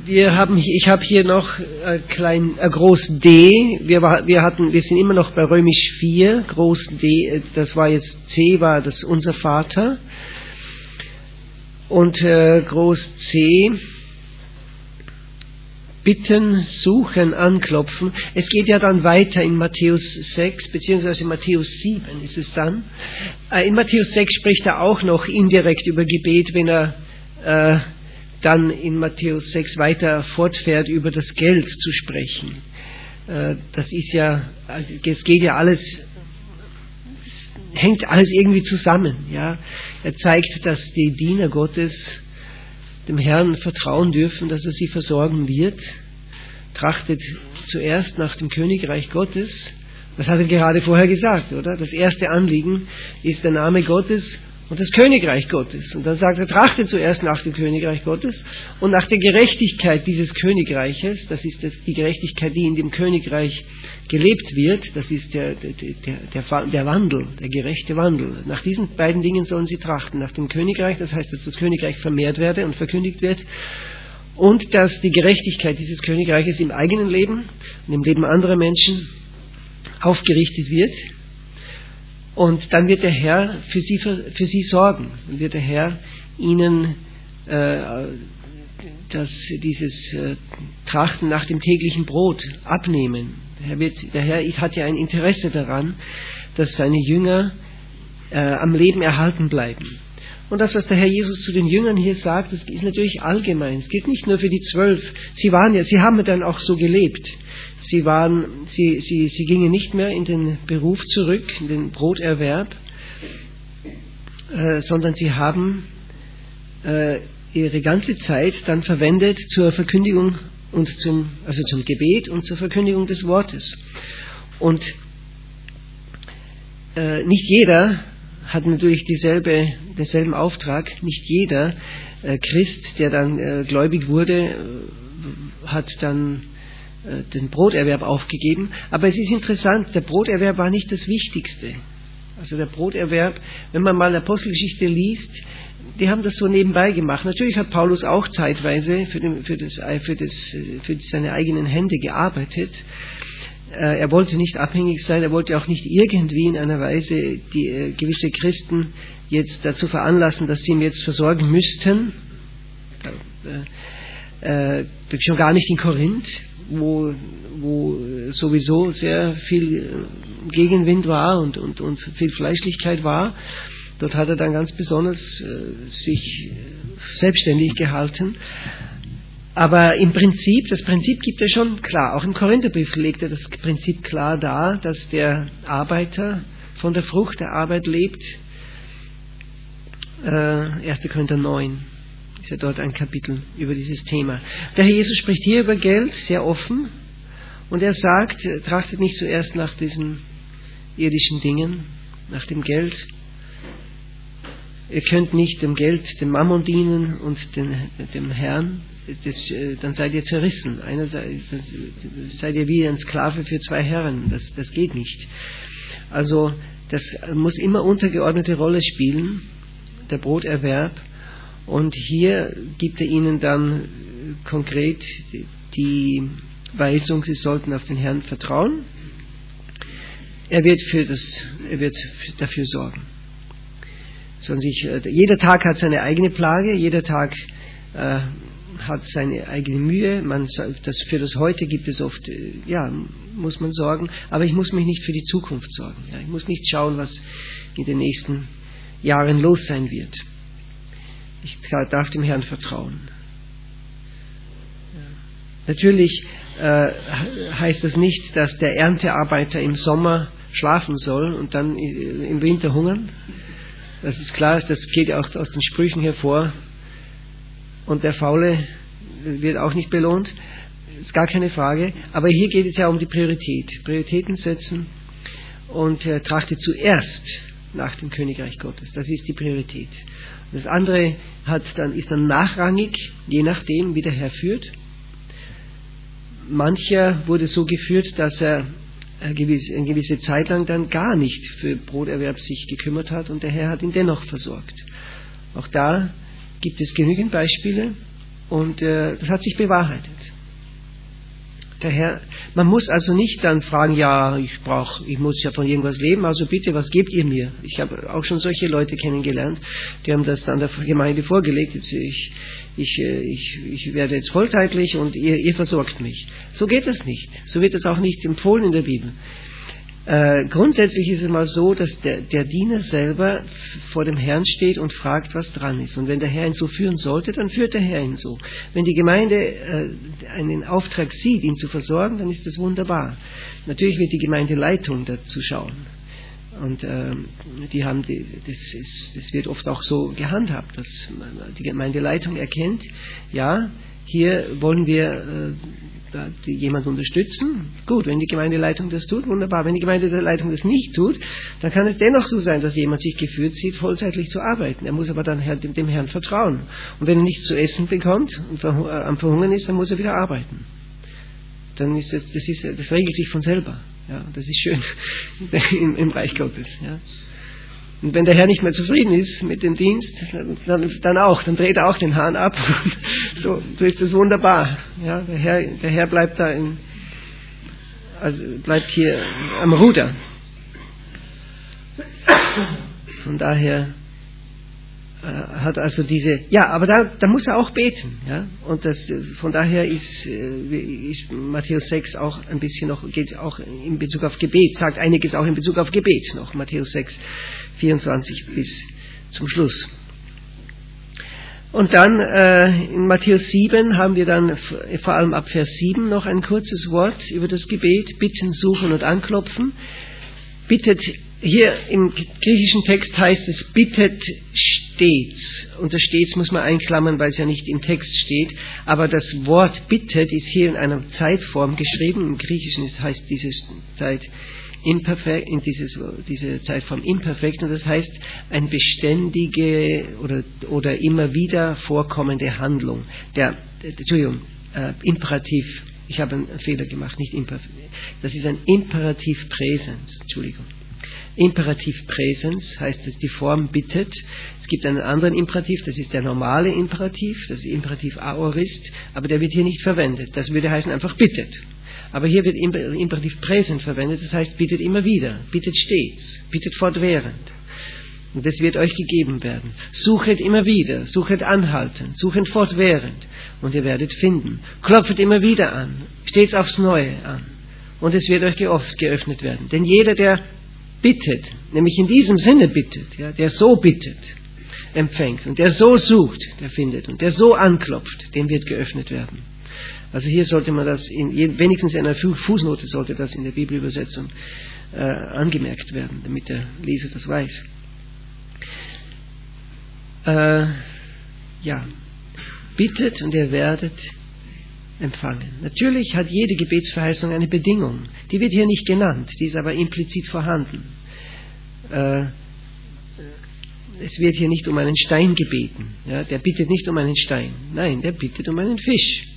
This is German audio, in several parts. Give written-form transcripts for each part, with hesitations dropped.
Ich habe hier noch groß D. Wir sind immer noch bei Römisch 4, groß D. Das war jetzt C, war das unser Vater. Und groß C. Bitten, suchen, anklopfen. Es geht ja dann weiter in Matthäus 6, beziehungsweise in Matthäus 7 ist es dann. In Matthäus 6 spricht er auch noch indirekt über Gebet, wenn er dann in Matthäus 6 weiter fortfährt, über das Geld zu sprechen. Das ist ja, es geht ja alles, hängt alles irgendwie zusammen. Ja? Er zeigt, dass die Diener Gottes dem Herrn vertrauen dürfen, dass er sie versorgen wird. Trachtet zuerst nach dem Königreich Gottes. Das hat er gerade vorher gesagt, oder? Das erste Anliegen ist der Name Gottes und das Königreich Gottes. Und dann sagt er, trachtet zuerst nach dem Königreich Gottes und nach der Gerechtigkeit dieses Königreiches. Das ist die Gerechtigkeit, die in dem Königreich gelebt wird. Das ist der Wandel, der gerechte Wandel. Nach diesen beiden Dingen sollen sie trachten. Nach dem Königreich, das heißt, dass das Königreich vermehrt werde und verkündigt wird. Und dass die Gerechtigkeit dieses Königreiches im eigenen Leben und im Leben anderer Menschen aufgerichtet wird. Und dann wird der Herr für sie sorgen. Dann wird der Herr ihnen dieses Trachten nach dem täglichen Brot abnehmen. Der Herr hat ja ein Interesse daran, dass seine Jünger am Leben erhalten bleiben. Und das, was der Herr Jesus zu den Jüngern hier sagt, das ist natürlich allgemein. Es gilt nicht nur für die 12. Sie haben dann auch so gelebt. Sie gingen nicht mehr in den Beruf zurück, in den Broterwerb, sondern sie haben ihre ganze Zeit dann verwendet zur Verkündigung und zum Gebet und zur Verkündigung des Wortes. Und nicht jeder hat natürlich denselben Auftrag. Nicht jeder Christ, der dann gläubig wurde, hat dann den Broterwerb aufgegeben. Aber es ist interessant, der Broterwerb war nicht das Wichtigste. Also der Broterwerb, wenn man mal Apostelgeschichte liest, die haben das so nebenbei gemacht. Natürlich hat Paulus auch zeitweise für seine eigenen Hände gearbeitet. Er wollte nicht abhängig sein, er wollte auch nicht irgendwie in einer Weise die gewisse Christen jetzt dazu veranlassen, dass sie ihn jetzt versorgen müssten. Schon gar nicht in Korinth, wo sowieso sehr viel Gegenwind war und viel Fleischlichkeit war. Dort hat er dann ganz besonders sich selbstständig gehalten. Aber das Prinzip gibt er schon klar. Auch im Korintherbrief legt er das Prinzip klar dar, dass der Arbeiter von der Frucht der Arbeit lebt. 1. Korinther 9 ist ja dort ein Kapitel über dieses Thema. Der Herr Jesus spricht hier über Geld sehr offen und er sagt, trachtet nicht zuerst nach diesen irdischen Dingen, nach dem Geld. Ihr könnt nicht dem Geld, dem Mammon dienen und dem Herrn. Dann seid ihr zerrissen. Einerseits seid ihr wie ein Sklave für zwei Herren. Das geht nicht. Also das muss immer untergeordnete Rolle spielen, der Broterwerb. Und hier gibt er ihnen dann konkret die Weisung, sie sollten auf den Herrn vertrauen. Er wird dafür sorgen. Jeder Tag hat seine eigene Plage, jeder Tag hat seine eigene Mühe. Für das Heute gibt es oft, muss man sorgen, aber ich muss mich nicht für die Zukunft sorgen. Ja, ich muss nicht schauen, was in den nächsten Jahren los sein wird. Ich darf dem Herrn vertrauen. Ja. Natürlich heißt das nicht, dass der Erntearbeiter im Sommer schlafen soll und dann im Winter hungern. Das ist klar, das geht auch aus den Sprüchen hervor. Und der Faule wird auch nicht belohnt. Ist gar keine Frage. Aber hier geht es ja um die Priorität. Prioritäten setzen und trachtet zuerst nach dem Königreich Gottes. Das ist die Priorität. Das andere ist dann nachrangig, je nachdem, wie der Herr führt. Mancher wurde so geführt, dass er eine gewisse Zeit lang dann gar nicht für Broterwerb sich gekümmert hat und der Herr hat ihn dennoch versorgt. Auch da gibt es genügend Beispiele Und das hat sich bewahrheitet. Daher, man muss also nicht dann fragen, ja, ich muss ja von irgendwas leben, also bitte, was gebt ihr mir? Ich habe auch schon solche Leute kennengelernt, die haben das dann der Gemeinde vorgelegt, jetzt ich werde jetzt vollzeitlich und ihr versorgt mich. So geht das nicht. So wird es auch nicht empfohlen in der Bibel. Grundsätzlich ist es mal so, dass der Diener selber vor dem Herrn steht und fragt, was dran ist. Und wenn der Herr ihn so führen sollte, dann führt der Herr ihn so. Wenn die Gemeinde einen Auftrag sieht, ihn zu versorgen, dann ist das wunderbar. Natürlich wird die Gemeindeleitung dazu schauen. Und das wird oft auch so gehandhabt, dass die Gemeindeleitung erkennt, ja, hier wollen wir jemand unterstützen. Gut, wenn die Gemeindeleitung das tut, wunderbar. Wenn die Gemeindeleitung das nicht tut, dann kann es dennoch so sein, dass jemand sich geführt sieht, vollzeitlich zu arbeiten. Er muss aber dann dem Herrn vertrauen. Und wenn er nichts zu essen bekommt und am Verhungern ist, dann muss er wieder arbeiten. Dann ist das regelt sich von selber. Ja, das ist schön im Reich Gottes. Ja. Und wenn der Herr nicht mehr zufrieden ist mit dem Dienst, dann dreht er auch den Hahn ab. So ist das wunderbar. Ja, der Herr bleibt da bleibt hier am Ruder. Von daher hat also aber da muss er auch beten, ja, und von daher ist Matthäus 6 auch ein bisschen geht auch in Bezug auf Gebet, sagt einiges auch in Bezug auf Gebet noch, Matthäus 6, 24 bis zum Schluss. Und dann in Matthäus 7 haben wir dann vor allem ab Vers 7 noch ein kurzes Wort über das Gebet, bitten, suchen und anklopfen. Bittet, hier im griechischen Text heißt es, bittet stets. Und das stets muss man einklammern, weil es ja nicht im Text steht. Aber das Wort bittet ist hier in einer Zeitform geschrieben. Im Griechischen heißt diese Zeit imperfekt, diese Zeitform imperfekt. Und das heißt eine beständige oder immer wieder vorkommende Handlung. Imperativ. Ich habe einen Fehler gemacht, nicht Imperativ. Das ist ein Imperativ Präsens, Entschuldigung. Imperativ Präsens heißt es, die Form bittet. Es gibt einen anderen Imperativ, das ist der normale Imperativ, das ist Imperativ Aorist, aber der wird hier nicht verwendet. Das würde heißen einfach bittet. Aber hier wird Imperativ Präsens verwendet, das heißt bittet immer wieder, bittet stets, bittet fortwährend. Und das wird euch gegeben werden. Suchet immer wieder, suchet anhaltend, suchet fortwährend und ihr werdet finden. Klopfet immer wieder an, stets aufs Neue an und es wird euch geöffnet werden. Denn jeder, der bittet, nämlich in diesem Sinne bittet, ja, der so bittet, empfängt und der so sucht, der findet und der so anklopft, dem wird geöffnet werden. Also hier sollte man das, wenigstens in einer Fußnote sollte das in der Bibelübersetzung angemerkt werden, damit der Leser das weiß. Bittet und ihr werdet empfangen. Natürlich hat jede Gebetsverheißung eine Bedingung. Die wird hier nicht genannt, die ist aber implizit vorhanden. Es wird hier nicht um einen Stein gebeten. Ja, der bittet nicht um einen Stein. Nein, der bittet um einen Fisch.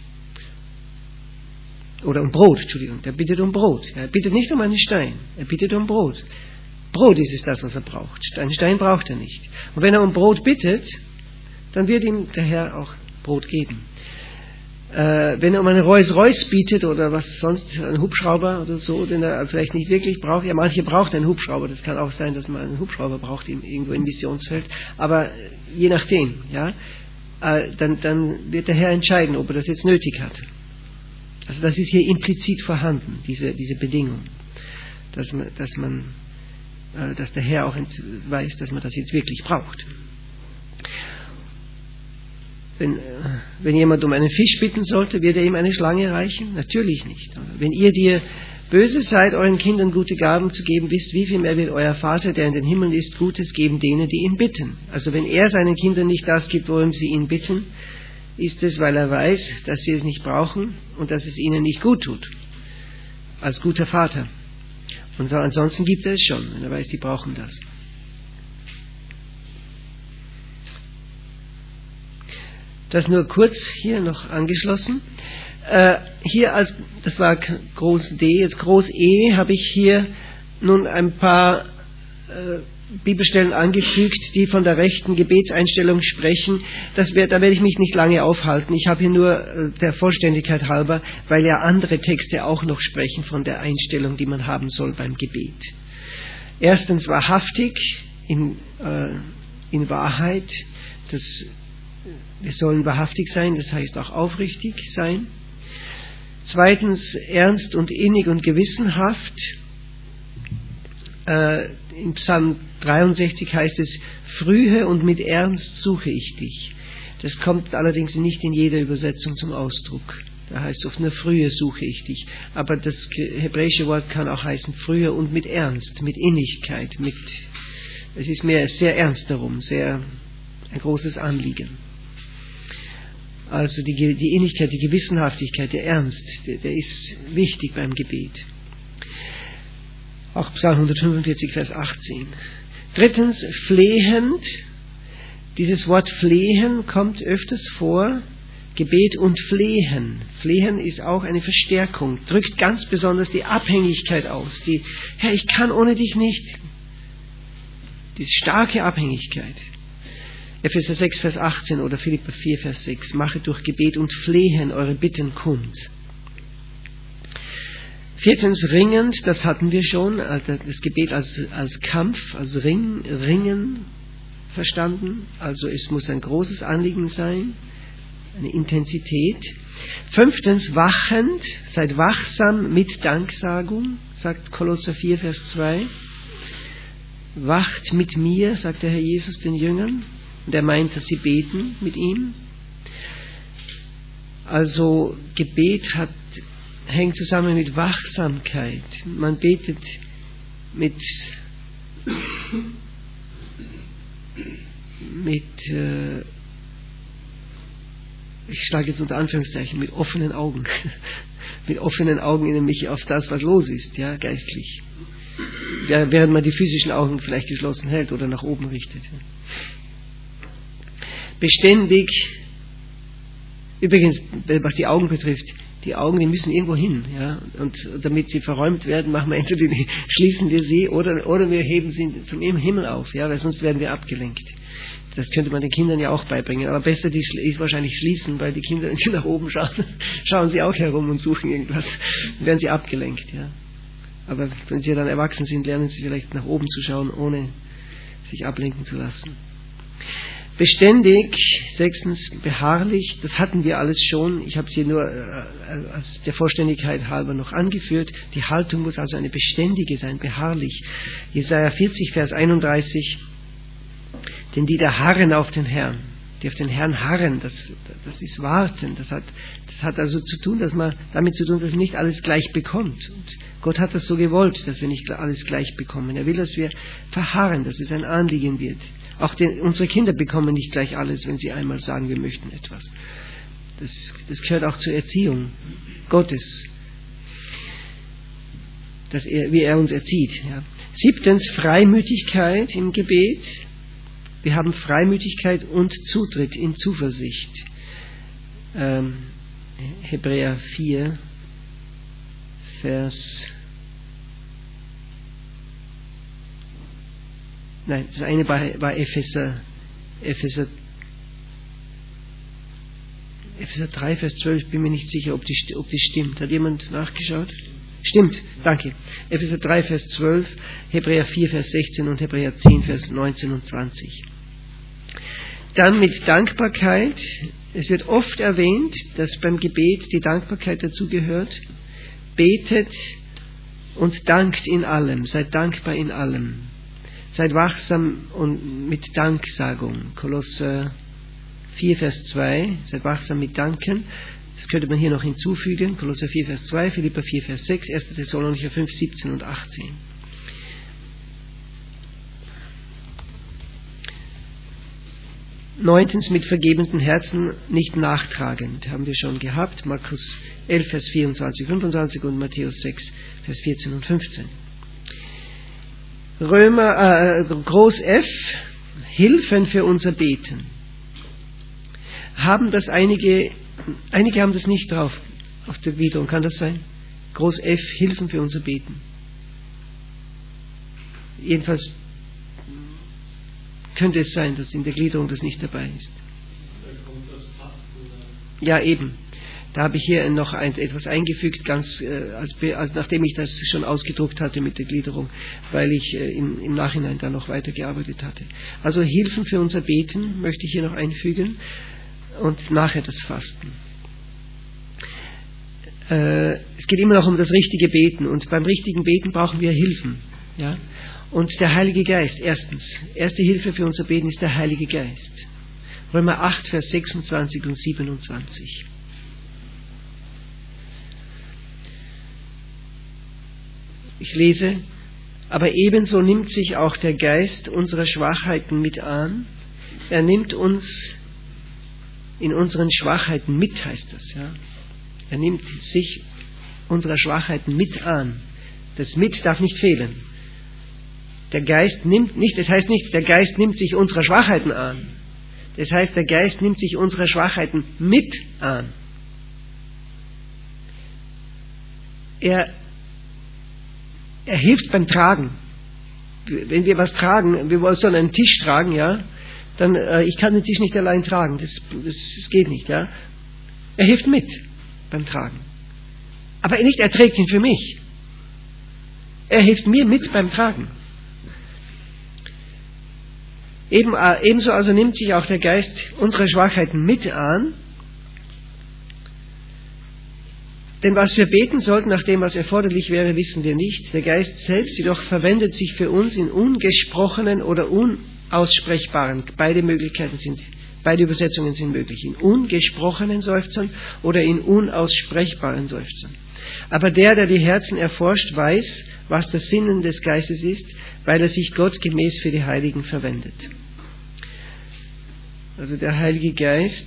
Oder um Brot, Entschuldigung. Der bittet um Brot. Er bittet nicht um einen Stein. Er bittet um Brot. Brot ist es das, was er braucht. Einen Stein braucht er nicht. Und wenn er um Brot bittet, dann wird ihm der Herr auch Brot geben. Wenn er um einen Rolls-Royce bietet oder was sonst, einen Hubschrauber oder so, den er vielleicht nicht wirklich braucht, ja, manche brauchen einen Hubschrauber, das kann auch sein, dass man einen Hubschrauber braucht irgendwo im Missionsfeld, aber je nachdem, ja, dann wird der Herr entscheiden, ob er das jetzt nötig hat. Also das ist hier implizit vorhanden, diese Bedingung, dass der Herr auch weiß, dass man das jetzt wirklich braucht. Wenn jemand um einen Fisch bitten sollte, wird er ihm eine Schlange reichen? Natürlich nicht. Wenn ihr, die ihr böse seid, euren Kindern gute Gaben zu geben wisst, wie viel mehr wird euer Vater, der in den Himmeln ist, Gutes geben denen, die ihn bitten. Also wenn er seinen Kindern nicht das gibt, worum sie ihn bitten, ist es, weil er weiß, dass sie es nicht brauchen und dass es ihnen nicht gut tut. Als guter Vater. Und ansonsten gibt er es schon, wenn er weiß, die brauchen das. Das nur kurz hier noch angeschlossen. Hier das war Groß D, jetzt Groß E, habe ich hier nun ein paar Bibelstellen angefügt, die von der rechten Gebetseinstellung sprechen. Da werde ich mich nicht lange aufhalten. Ich habe hier nur der Vollständigkeit halber, weil ja andere Texte auch noch sprechen von der Einstellung, die man haben soll beim Gebet. Erstens wahrhaftig, in Wahrheit. Wir sollen wahrhaftig sein, das heißt auch aufrichtig sein. Zweitens ernst und innig und gewissenhaft. In Psalm 63 heißt es, frühe und mit Ernst suche ich dich. Das kommt allerdings nicht in jeder Übersetzung zum Ausdruck. Da heißt es oft nur frühe suche ich dich. Aber das hebräische Wort kann auch heißen frühe und mit Ernst, mit Innigkeit, es ist mir sehr ernst darum, ein großes Anliegen. Also die Innigkeit, die Gewissenhaftigkeit, der Ernst, der ist wichtig beim Gebet. Auch Psalm 145, Vers 18. Drittens, flehend. Dieses Wort flehen kommt öfters vor. Gebet und Flehen. Flehen ist auch eine Verstärkung, drückt ganz besonders die Abhängigkeit aus. Herr, ich kann ohne dich nicht. Die starke Abhängigkeit. Epheser 6, Vers 18 oder Philipper 4, Vers 6. Machet durch Gebet und Flehen eure Bitten kund. Viertens, ringend, das hatten wir schon, das Gebet als Kampf, als Ringen verstanden. Also es muss ein großes Anliegen sein, eine Intensität. Fünftens, wachend, seid wachsam mit Danksagung, sagt Kolosser 4, Vers 2. Wacht mit mir, sagt der Herr Jesus den Jüngern. Und er meint, dass sie beten mit ihm. Also Gebet hängt zusammen mit Wachsamkeit. Man betet ich schlage jetzt unter Anführungszeichen, mit offenen Augen. Mit offenen Augen nämlich auf das, was los ist, ja, geistlich. Während man die physischen Augen vielleicht geschlossen hält oder nach oben richtet. Beständig, übrigens, was die Augen betrifft, die Augen, die müssen irgendwo hin, ja, und damit sie verräumt werden, machen wir entweder schließen wir sie oder wir heben sie zum Himmel auf, ja, weil sonst werden wir abgelenkt. Das könnte man den Kindern ja auch beibringen, aber besser ist wahrscheinlich schließen, weil die Kinder, wenn sie nach oben schauen sie auch herum und suchen irgendwas, dann werden sie abgelenkt, ja. Aber wenn sie dann erwachsen sind, lernen sie vielleicht nach oben zu schauen, ohne sich ablenken zu lassen. Beständig, sechstens, beharrlich, das hatten wir alles schon, ich habe es hier nur als der Vollständigkeit halber noch angeführt, die Haltung muss also eine beständige sein, beharrlich. Jesaja 40, Vers 31, denn die da harren auf den Herrn, die auf den Herrn harren, das ist warten, das hat also damit zu tun, dass man nicht alles gleich bekommt. Und Gott hat das so gewollt, dass wir nicht alles gleich bekommen. Er will, dass wir verharren, dass es ein Anliegen wird. Auch unsere Kinder bekommen nicht gleich alles, wenn sie einmal sagen, wir möchten etwas. Das gehört auch zur Erziehung Gottes, wie er uns erzieht. Ja. Siebtens, Freimütigkeit im Gebet. Wir haben Freimütigkeit und Zutritt in Zuversicht. Hebräer 4, das eine war Epheser 3, Vers 12, bin mir nicht sicher, ob die stimmt. Hat jemand nachgeschaut? Stimmt, danke. Epheser 3, Vers 12, Hebräer 4, Vers 16 und Hebräer 10, Vers 19 und 20. Dann mit Dankbarkeit. Es wird oft erwähnt, dass beim Gebet die Dankbarkeit dazugehört. Betet und dankt in allem. Seid dankbar in allem. Seid wachsam und mit Danksagung. Kolosser 4, Vers 2. Seid wachsam mit Danken. Das könnte man hier noch hinzufügen. Kolosser 4, Vers 2, Philipper 4, Vers 6, 1. Thessalonicher 5, 17 und 18. Neuntens, mit vergebenden Herzen nicht nachtragend. Haben wir schon gehabt. Markus 11, Vers 24, 25 und Matthäus 6, Vers 14 und 15. Groß F, Hilfen für unser Beten. Haben das einige haben das nicht drauf auf der Gliederung. Kann das sein? Groß F, Hilfen für unser Beten. Jedenfalls könnte es sein, dass in der Gliederung das nicht dabei ist. Da kommt das Fasten. Ja, eben. Da habe ich hier noch etwas eingefügt, nachdem ich das schon ausgedruckt hatte mit der Gliederung, weil ich im Nachhinein da noch weitergearbeitet hatte. Also Hilfen für unser Beten möchte ich hier noch einfügen und nachher das Fasten. Es geht immer noch um das richtige Beten, und beim richtigen Beten brauchen wir Hilfen. Ja? Und der Heilige Geist, erstens. Erste Hilfe für unser Beten ist der Heilige Geist. Römer 8, Vers 26 und 27. Ich lese: Aber ebenso nimmt sich auch der Geist unserer Schwachheiten mit an. Er nimmt uns in unseren Schwachheiten mit, heißt das. Ja? Er nimmt sich unserer Schwachheiten mit an. Das mit darf nicht fehlen. Der Geist nimmt nicht, das heißt nicht, der Geist nimmt sich unserer Schwachheiten an. Das heißt, der Geist nimmt sich unserer Schwachheiten mit an. Er hilft beim Tragen. Wenn wir was tragen, wir wollen so einen Tisch tragen, ja, dann, ich kann den Tisch nicht allein tragen, das geht nicht, ja. Er hilft mit beim Tragen. Aber nicht, er trägt ihn für mich. Er hilft mir mit beim Tragen. Ebenso also nimmt sich auch der Geist unsere Schwachheiten mit an. Denn was wir beten sollten, nach dem, was erforderlich wäre, wissen wir nicht. Der Geist selbst jedoch verwendet sich für uns in ungesprochenen oder unaussprechbaren, beide Übersetzungen sind möglich, in ungesprochenen Seufzern oder in unaussprechbaren Seufzern. Aber der die Herzen erforscht, weiß, was das Sinnen des Geistes ist, weil er sich Gott gemäß für die Heiligen verwendet. Also der Heilige Geist,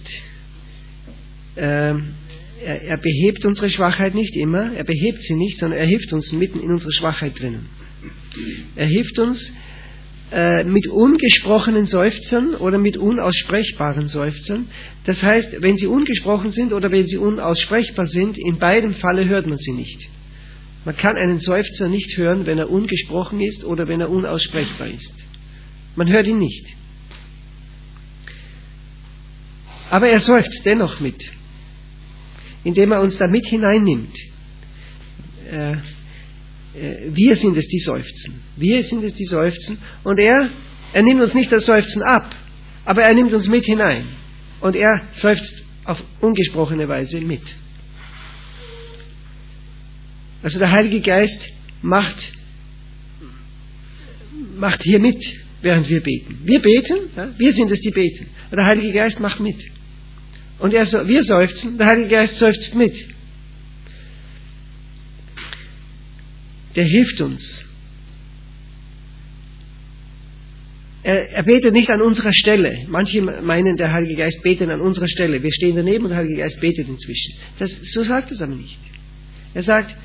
er behebt unsere Schwachheit nicht immer, er behebt sie nicht, sondern er hilft uns mitten in unserer Schwachheit drinnen. Er hilft uns mit ungesprochenen Seufzern oder mit unaussprechbaren Seufzern. Das heißt, wenn sie ungesprochen sind oder wenn sie unaussprechbar sind, in beidem Falle hört man sie nicht. Man kann einen Seufzer nicht hören, wenn er ungesprochen ist oder wenn er unaussprechbar ist. Man hört ihn nicht. Aber er seufzt dennoch mit, indem er uns da mit hineinnimmt. Wir sind es, die seufzen. Wir sind es, die seufzen. Und er nimmt uns nicht das Seufzen ab, aber er nimmt uns mit hinein. Und er seufzt auf ungesprochene Weise mit. Also der Heilige Geist macht hier mit, während wir beten. Wir beten, ja, wir sind es, die beten. Und der Heilige Geist macht mit. Und wir seufzen, der Heilige Geist seufzt mit. Der hilft uns. Er betet nicht an unserer Stelle. Manche meinen, der Heilige Geist betet an unserer Stelle. Wir stehen daneben und der Heilige Geist betet inzwischen. So sagt es aber nicht. Er sagt,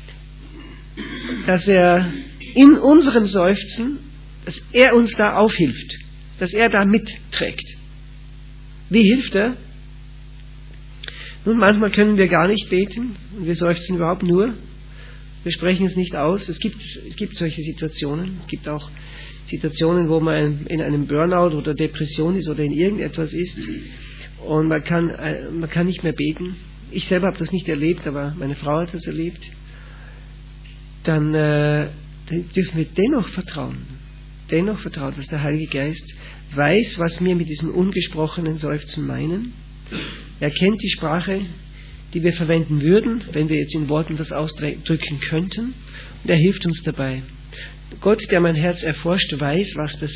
dass er in unserem Seufzen, dass er uns da aufhilft, dass er da mitträgt. Wie hilft er? Nun, manchmal können wir gar nicht beten und wir seufzen überhaupt nur. Wir sprechen es nicht aus. Es gibt solche Situationen. Es gibt auch Situationen, wo man in einem Burnout oder Depression ist oder in irgendetwas ist und man kann nicht mehr beten. Ich selber habe das nicht erlebt, aber meine Frau hat das erlebt. Dann dürfen wir dennoch vertrauen, dass der Heilige Geist weiß, was wir mit diesem ungesprochenen Seufzen meinen. Er kennt die Sprache, die wir verwenden würden, wenn wir jetzt in Worten das ausdrücken könnten, und er hilft uns dabei. Gott, der mein Herz erforscht, weiß, was das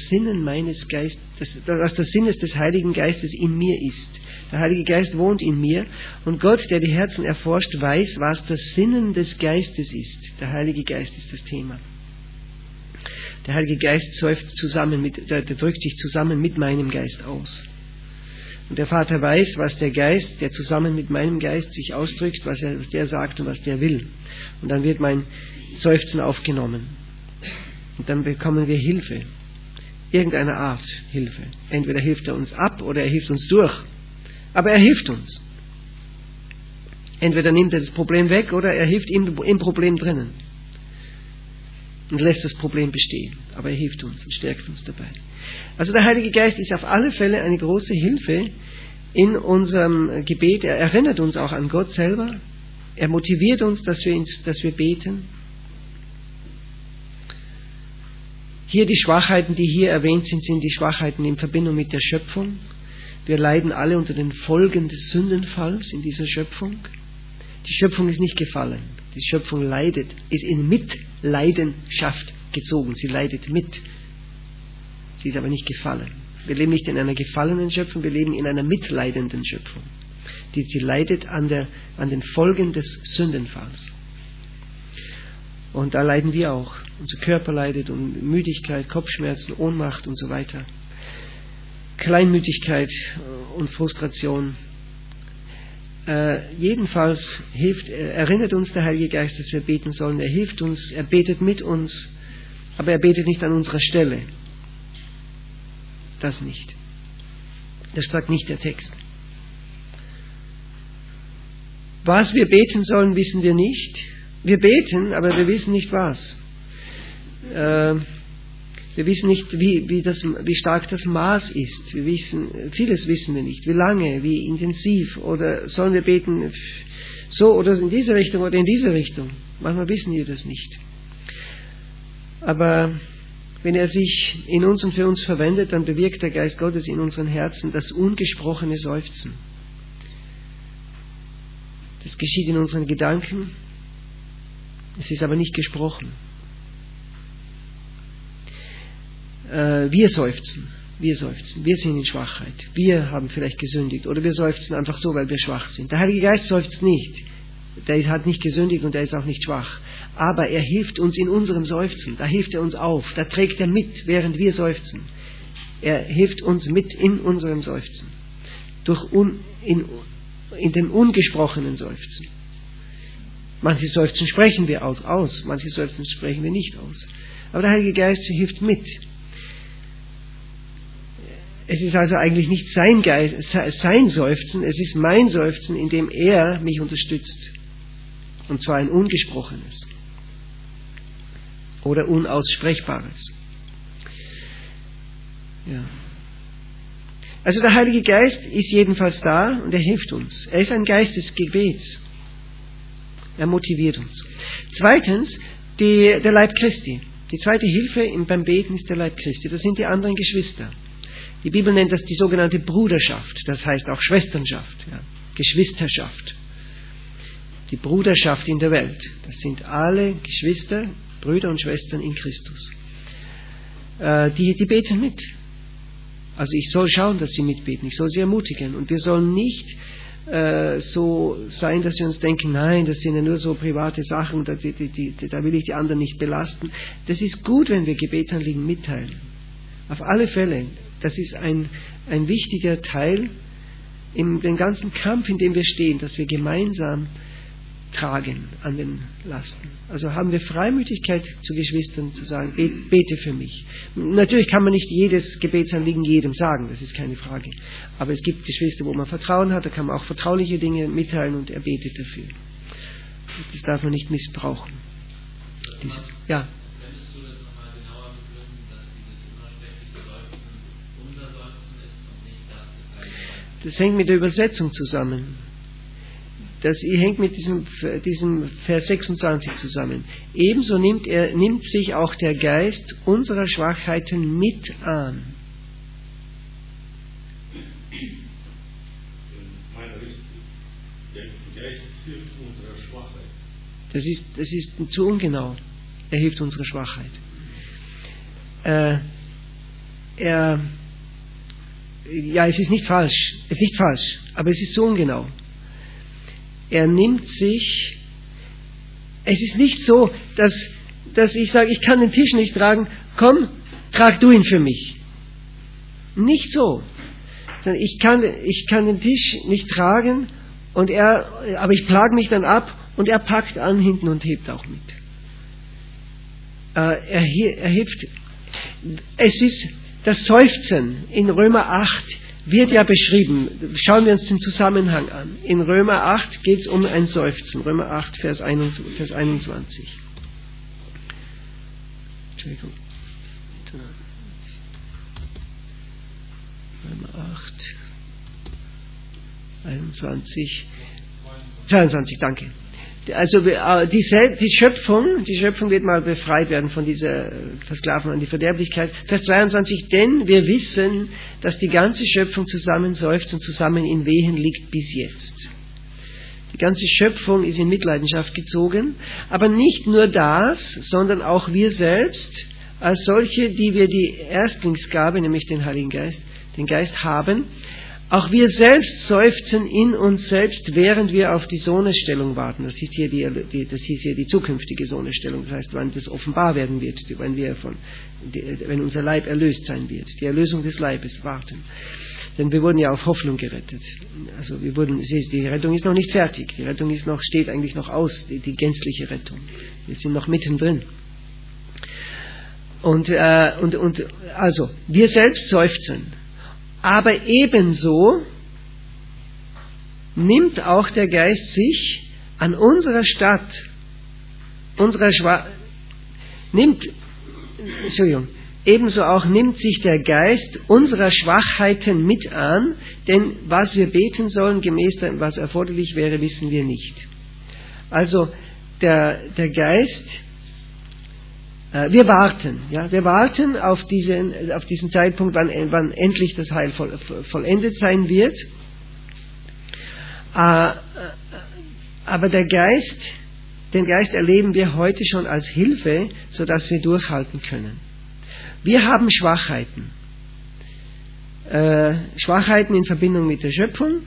Sinnes des Heiligen Geistes in mir ist. Der Heilige Geist wohnt in mir, und Gott, der die Herzen erforscht, weiß, was das Sinnen des Geistes ist. Der Heilige Geist ist das Thema. Der Heilige Geist seufzt der drückt sich zusammen mit meinem Geist aus. Und der Vater weiß, was der Geist, der zusammen mit meinem Geist sich ausdrückt, was der sagt und was der will. Und dann wird mein Seufzen aufgenommen. Und dann bekommen wir Hilfe. Irgendeine Art Hilfe. Entweder hilft er uns ab oder er hilft uns durch. Aber er hilft uns. Entweder nimmt er das Problem weg oder er hilft im Problem drinnen. und lässt das Problem bestehen. Aber er hilft uns und stärkt uns dabei. Also der Heilige Geist ist auf alle Fälle eine große Hilfe in unserem Gebet. Er erinnert uns auch an Gott selber. Er motiviert uns, dass wir beten. Hier die Schwachheiten, die hier erwähnt sind, sind die Schwachheiten in Verbindung mit der Schöpfung. Wir leiden alle unter den Folgen des Sündenfalls in dieser Schöpfung. Die Schöpfung ist nicht gefallen. Die Schöpfung leidet, ist in Mitleidenschaft gezogen. Sie leidet mit. Sie ist aber nicht gefallen. Wir leben nicht in einer gefallenen Schöpfung, wir leben in einer mitleidenden Schöpfung. Sie leidet an den Folgen des Sündenfalls. Und da leiden wir auch. Unser Körper leidet und Müdigkeit, Kopfschmerzen, Ohnmacht und so weiter. Kleinmütigkeit und Frustration. Jedenfalls erinnert uns der Heilige Geist, dass wir beten sollen. Er hilft uns, er betet mit uns, aber er betet nicht an unserer Stelle. Das nicht. Das sagt nicht der Text. Was wir beten sollen, wissen wir nicht. Wir beten, aber wir wissen nicht was. Wir wissen nicht, wie stark das Maß ist. Vieles wissen wir nicht. Wie lange, wie intensiv. Oder sollen wir beten so oder in diese Richtung oder in diese Richtung. Manchmal wissen wir das nicht. Aber wenn er sich in uns und für uns verwendet, dann bewirkt der Geist Gottes in unseren Herzen das ungesprochene Seufzen. Das geschieht in unseren Gedanken. Es ist aber nicht gesprochen. Wir seufzen. Wir sind in Schwachheit. Wir haben vielleicht gesündigt. Oder wir seufzen einfach so, weil wir schwach sind. Der Heilige Geist seufzt nicht. Der hat nicht gesündigt und er ist auch nicht schwach. Aber er hilft uns in unserem Seufzen. Da hilft er uns auf. Da trägt er mit, während wir seufzen. Er hilft uns mit in unserem Seufzen. In dem ungesprochenen Seufzen. Manche Seufzen sprechen wir aus. Manche Seufzen sprechen wir nicht aus. Aber der Heilige Geist hilft mit. Es ist also eigentlich nicht sein Seufzen, es ist mein Seufzen, in dem er mich unterstützt. Und zwar ein ungesprochenes oder unaussprechbares. Ja. Also der Heilige Geist ist jedenfalls da und er hilft uns. Er ist ein Geist des Gebets. Er motiviert uns. Zweitens, der Leib Christi. Die zweite Hilfe beim Beten ist der Leib Christi. Das sind die anderen Geschwister. Die Bibel nennt das die sogenannte Bruderschaft. Das heißt auch Schwesternschaft, ja. Geschwisterschaft. Die Bruderschaft in der Welt. Das sind alle Geschwister, Brüder und Schwestern in Christus. Die beten mit. Also ich soll schauen, dass sie mitbeten. Ich soll sie ermutigen. Und wir sollen nicht so sein, dass wir uns denken, nein, das sind ja nur so private Sachen, da will ich die anderen nicht belasten. Das ist gut, wenn wir Gebetsanliegen mitteilen. Auf alle Fälle. Das ist ein wichtiger Teil in dem ganzen Kampf, in dem wir stehen, dass wir gemeinsam tragen an den Lasten. Also haben wir Freimütigkeit zu Geschwistern zu sagen, bete für mich. Natürlich kann man nicht jedes Gebetsanliegen jedem sagen, das ist keine Frage. Aber es gibt Geschwister, wo man Vertrauen hat, da kann man auch vertrauliche Dinge mitteilen und er betet dafür. Das darf man nicht missbrauchen. Ja. Das hängt mit der Übersetzung zusammen. Das hängt mit diesem Vers 26 zusammen. Ebenso nimmt sich auch der Geist unserer Schwachheiten mit an. Der Geist hilft unserer Schwachheit. Das ist zu ungenau. Er hilft unserer Schwachheit. Ja, es ist nicht falsch, aber es ist so ungenau. Er nimmt sich, es ist nicht so, dass ich sage, ich kann den Tisch nicht tragen, komm, trag du ihn für mich. Nicht so. Sondern ich kann den Tisch nicht tragen, aber ich plage mich dann ab und er packt an hinten und hebt auch mit. Er hilft. Es ist das Seufzen in Römer 8 wird ja beschrieben. Schauen wir uns den Zusammenhang an. In Römer 8 geht es um ein Seufzen. Römer 8, Vers 21. Entschuldigung. 8, 21, 22, danke. Also die Schöpfung wird mal befreit werden von dieser Versklavung an die Verderblichkeit. Vers 22, denn wir wissen, dass die ganze Schöpfung zusammen seufzt und zusammen in Wehen liegt bis jetzt. Die ganze Schöpfung ist in Mitleidenschaft gezogen, aber nicht nur das, sondern auch wir selbst, als solche, die wir die Erstlingsgabe, nämlich den Heiligen Geist, den Geist haben, auch wir selbst seufzen in uns selbst, während wir auf die Sohnesstellung warten. Das hieß hier die zukünftige Sohnesstellung, das heißt, wann das offenbar werden wird, wenn unser Leib erlöst sein wird. Die Erlösung des Leibes warten. Denn wir wurden ja auf Hoffnung gerettet. Also die Rettung ist noch nicht fertig. Die Rettung steht eigentlich noch aus, die gänzliche Rettung. Wir sind noch mittendrin. Und also, wir selbst seufzen. Aber ebenso nimmt auch der Geist sich an unserer Stadt, ebenso auch nimmt sich der Geist unserer Schwachheiten mit an, denn was wir beten sollen, gemäß dem, was erforderlich wäre, wissen wir nicht. Also der Geist, wir warten auf diesen Zeitpunkt, wann endlich das Heil vollendet sein wird. Aber den Geist erleben wir heute schon als Hilfe, sodass wir durchhalten können. Wir haben Schwachheiten. Schwachheiten in Verbindung mit der Schöpfung.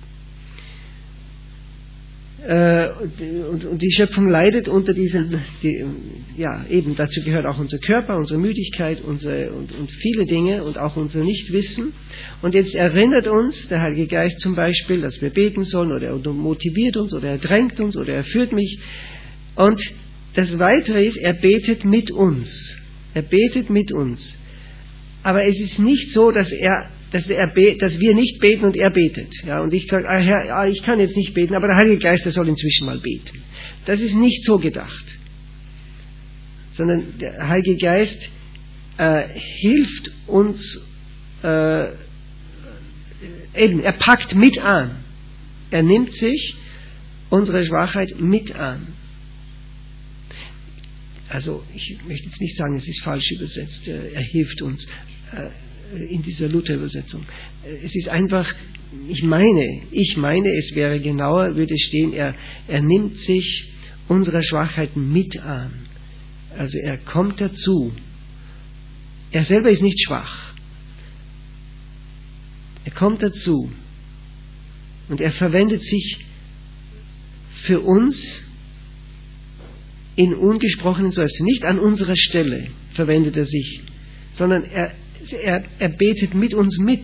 Und die Schöpfung leidet unter eben dazu gehört auch unser Körper, unsere Müdigkeit, und viele Dinge und auch unser Nichtwissen. Und jetzt erinnert uns der Heilige Geist zum Beispiel, dass wir beten sollen, oder er motiviert uns, oder er drängt uns, oder er führt mich. Und das Weitere ist, er betet mit uns. Er betet mit uns. Aber es ist nicht so, dass wir nicht beten und er betet. Ja, und ich sage, Herr, ich kann jetzt nicht beten, aber der Heilige Geist, der soll inzwischen mal beten. Das ist nicht so gedacht. Sondern der Heilige Geist hilft uns, er packt mit an. Er nimmt sich unsere Schwachheit mit an. Also ich möchte jetzt nicht sagen, es ist falsch übersetzt, er hilft uns in dieser Luther-Übersetzung. Es ist einfach, ich meine, es wäre genauer, würde stehen, er nimmt sich unserer Schwachheiten mit an. Also er kommt dazu. Er selber ist nicht schwach. Er kommt dazu und er verwendet sich für uns in ungesprochenen Seufzen. Nicht an unserer Stelle verwendet er sich, sondern er betet mit uns mit.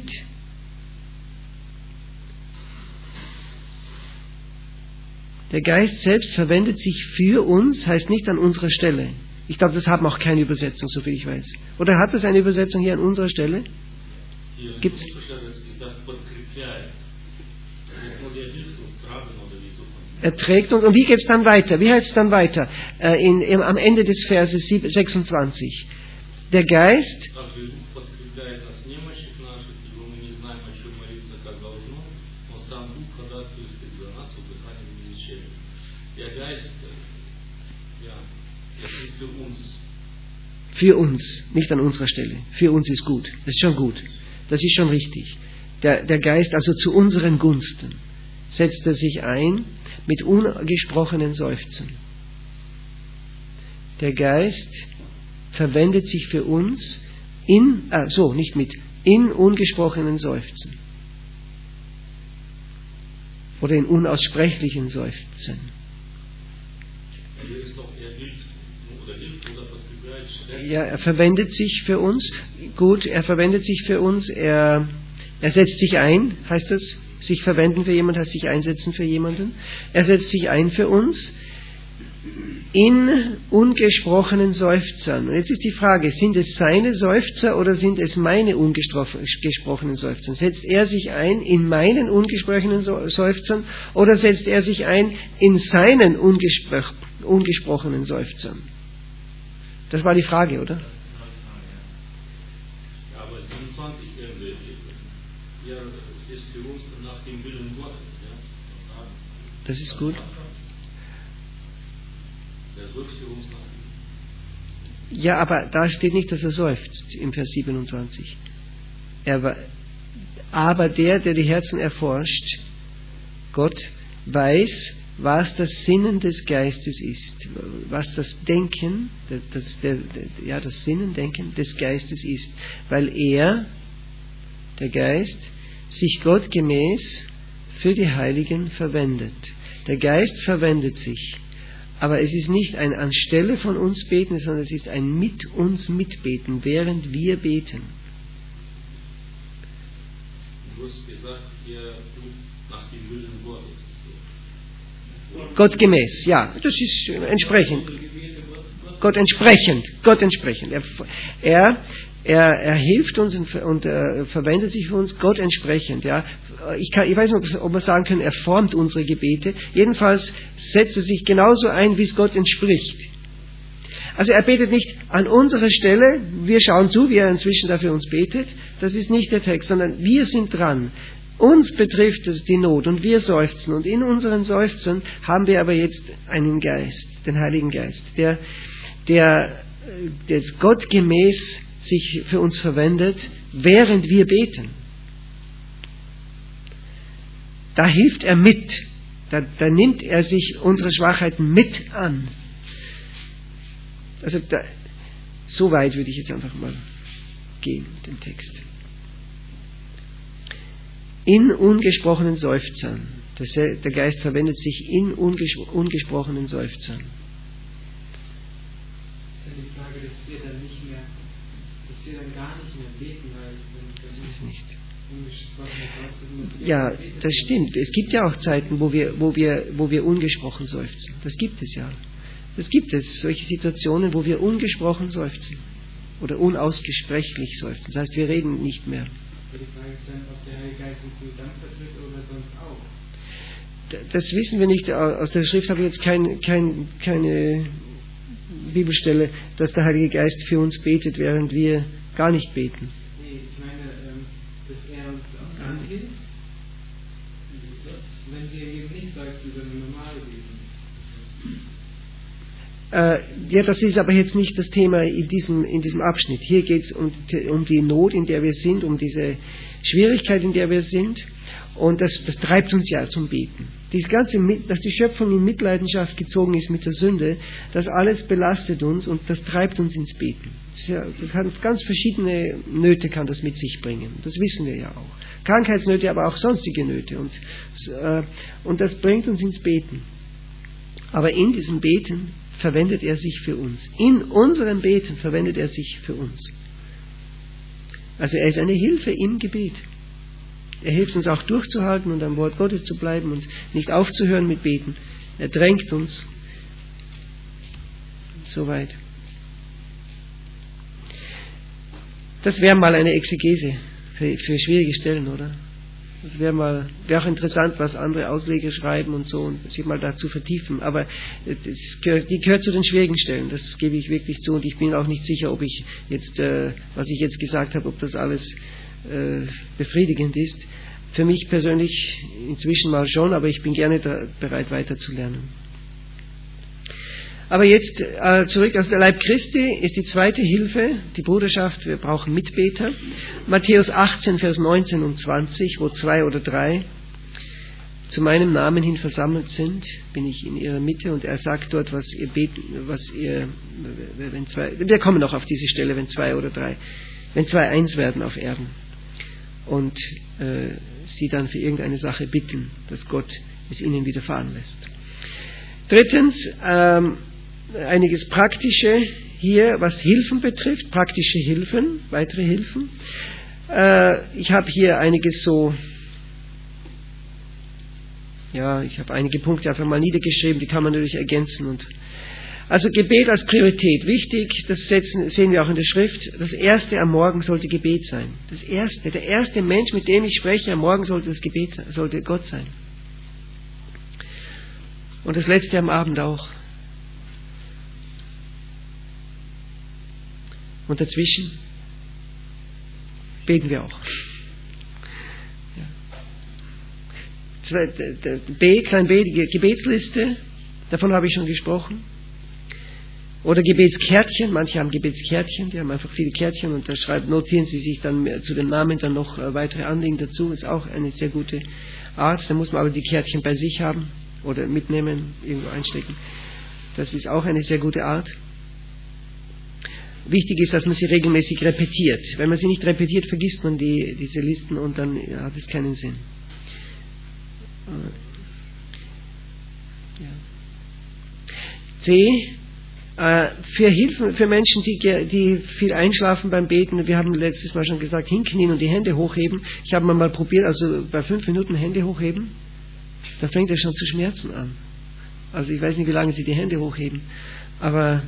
Der Geist selbst verwendet sich für uns, heißt nicht an unserer Stelle. Ich glaube, das haben auch keine Übersetzung, soviel ich weiß. Oder hat es eine Übersetzung hier an unserer Stelle? Gibt's? Er trägt uns. Und wie geht es dann weiter? Wie heißt es dann weiter? Am Ende des Verses 26. Der Geist für uns, nicht an unserer Stelle. Für uns ist gut. Das ist schon gut. Das ist schon richtig. Der Geist, also zu unseren Gunsten, setzt er sich ein mit ungesprochenen Seufzen. Der Geist verwendet sich für uns in ungesprochenen Seufzen. Oder in unaussprechlichen Seufzen. Ja, er verwendet sich für uns. Gut, er verwendet sich für uns. Er setzt sich ein, heißt das? Sich verwenden für jemanden heißt sich einsetzen für jemanden. Er setzt sich ein für uns in ungesprochenen Seufzern. Und jetzt ist die Frage, sind es seine Seufzer oder sind es meine ungesprochenen Seufzer? Setzt er sich ein in meinen ungesprochenen Seufzern oder setzt er sich ein in seinen ungesprochenen Seufzern? Das war die Frage, oder? Ja, aber 27 ja, ist für uns nach dem Willen Gottes. Ja? Das ist gut. Der sucht für uns nach. Ja, aber da steht nicht, dass er seufzt im Vers 27. Aber der die Herzen erforscht, Gott, weiß, was das Sinnen des Geistes ist, was das Denken, das Sinnen, Denken des Geistes ist, weil er, der Geist, sich gottgemäß für die Heiligen verwendet. Der Geist verwendet sich, aber es ist nicht ein anstelle von uns beten, sondern es ist ein mit uns mitbeten, während wir beten. Du hast gesagt, ihr tut nach dem Willen Gottes. Gottgemäß, ja, das ist entsprechend. Gott entsprechend. Er hilft uns und verwendet sich für uns Gott entsprechend. Ja. Ich weiß nicht, ob wir sagen können, er formt unsere Gebete. Jedenfalls setzt er sich genauso ein, wie es Gott entspricht. Also er betet nicht an unserer Stelle, wir schauen zu, wie er inzwischen dafür uns betet. Das ist nicht der Text, sondern wir sind dran. Uns betrifft es die Not und wir seufzen. Und in unseren Seufzern haben wir aber jetzt einen Geist, den Heiligen Geist, der gottgemäß sich für uns verwendet, während wir beten. Da hilft er mit. Da nimmt er sich unsere Schwachheiten mit an. Also so weit würde ich jetzt einfach mal gehen mit dem Text. In ungesprochenen Seufzern. Der Geist verwendet sich in ungesprochenen Seufzern. Das ist die Frage, dass wir dann gar nicht mehr beten, weil das ist nicht ungesprochene Seufzen. Ja, das stimmt. Es gibt ja auch Zeiten, wo wir ungesprochen seufzen. Das gibt es ja. Das gibt es, solche Situationen, wo wir ungesprochen seufzen oder unausgesprechlich seufzen. Das heißt, wir reden nicht mehr. Die Frage ist dann, ob der Heilige Geist uns nur dann vertritt oder sonst auch. Das wissen wir nicht. Aus der Schrift habe ich jetzt keine Bibelstelle, dass der Heilige Geist für uns betet, während wir gar nicht beten. Nee, ich meine, dass er uns auch dann hilft, wenn wir eben nicht seufzen, sondern normal beten. Ja, das ist aber jetzt nicht das Thema in diesem Abschnitt. Hier geht es um die Not, in der wir sind, um diese Schwierigkeit, in der wir sind. Und das treibt uns ja zum Beten. Dass die Schöpfung in Mitleidenschaft gezogen ist mit der Sünde, das alles belastet uns und das treibt uns ins Beten. Das kann ganz verschiedene Nöte kann das mit sich bringen. Das wissen wir ja auch. Krankheitsnöte, aber auch sonstige Nöte. Und das bringt uns ins Beten. Aber in diesem Beten verwendet er sich für uns. In unserem Beten verwendet er sich für uns. Also er ist eine Hilfe im Gebet. Er hilft uns auch durchzuhalten und am Wort Gottes zu bleiben und nicht aufzuhören mit Beten. Er drängt uns. Soweit. Das wäre mal eine Exegese für schwierige Stellen, oder? Das wäre auch interessant, was andere Ausleger schreiben und so und sich mal dazu vertiefen. Aber die gehört zu den schwierigen Stellen, das gebe ich wirklich zu. Und ich bin auch nicht sicher, ob ich jetzt, was ich jetzt gesagt habe, ob das alles befriedigend ist. Für mich persönlich inzwischen mal schon, aber ich bin gerne bereit weiterzulernen. Aber jetzt zurück aus der Leib Christi ist die zweite Hilfe, die Bruderschaft, wir brauchen Mitbeter. Matthäus 18, Vers 19 und 20, wo 2 oder 3 zu meinem Namen hin versammelt sind, bin ich in ihrer Mitte und er sagt dort, was ihr beten, wenn zwei, wir kommen noch auf diese Stelle, wenn 2 oder 3, wenn 2 eins werden auf Erden und sie dann für irgendeine Sache bitten, dass Gott es ihnen widerfahren lässt. Drittens, einiges Praktische hier, was Hilfen betrifft, praktische Hilfen, weitere Hilfen. Ich habe hier einiges ich habe einige Punkte einfach mal niedergeschrieben, die kann man natürlich ergänzen. Also Gebet als Priorität, wichtig, das sehen wir auch in der Schrift. Das erste am Morgen sollte Gebet sein. Der erste Mensch, mit dem ich spreche am Morgen, sollte Gott sein. Und das letzte am Abend auch. Und dazwischen beten wir auch. Klein B, die Gebetsliste, davon habe ich schon gesprochen. Oder Gebetskärtchen, manche haben Gebetskärtchen, die haben einfach viele Kärtchen und da notieren sie sich dann zu den Namen dann noch weitere Anliegen dazu. Ist auch eine sehr gute Art. Da muss man aber die Kärtchen bei sich haben oder mitnehmen, irgendwo einstecken. Das ist auch eine sehr gute Art. Wichtig ist, dass man sie regelmäßig repetiert. Wenn man sie nicht repetiert, vergisst man diese Listen und dann hat es keinen Sinn. C. Für Hilfen für Menschen, die viel einschlafen beim Beten. Wir haben letztes Mal schon gesagt, hinknien und die Hände hochheben. Ich habe mal probiert, also bei 5 Minuten Hände hochheben, da fängt es schon zu schmerzen an. Also ich weiß nicht, wie lange Sie die Hände hochheben, aber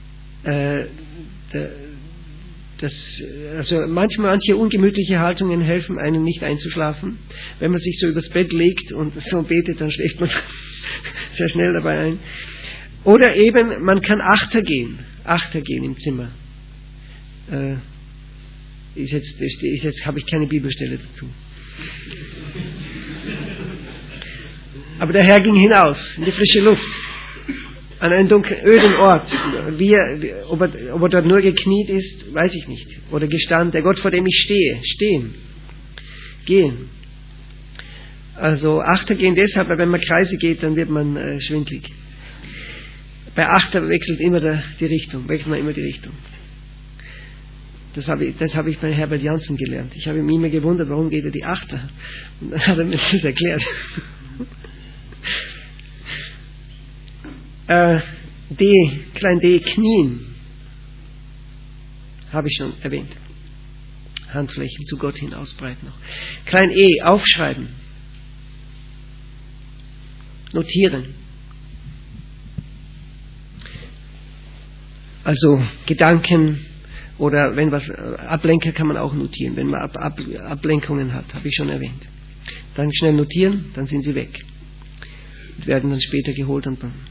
also manche ungemütliche Haltungen helfen einem nicht einzuschlafen. Wenn man sich so übers Bett legt und so betet, dann schläft man sehr schnell dabei ein. Oder eben, man kann Achter gehen im Zimmer. Jetzt habe ich keine Bibelstelle dazu. Aber der Herr ging hinaus in die frische Luft, an einen öden Ort. Ob er dort nur gekniet ist, weiß ich nicht. Oder gestanden, der Gott, vor dem ich stehe. Stehen. Gehen. Also Achter gehen deshalb, weil wenn man Kreise geht, dann wird man schwindlig. Bei Achter wechselt man immer die Richtung. Das habe ich bei Herbert Janssen gelernt. Ich habe mich immer gewundert, warum geht er die Achter? Und dann hat er mir das erklärt. Klein D, knien. Habe ich schon erwähnt. Handflächen zu Gott hin ausbreiten noch. Klein E, aufschreiben. Notieren. Also Gedanken oder wenn was Ablenker kann man auch notieren, wenn man Ablenkungen hat, habe ich schon erwähnt. Dann schnell notieren, dann sind sie weg. Werden dann später geholt.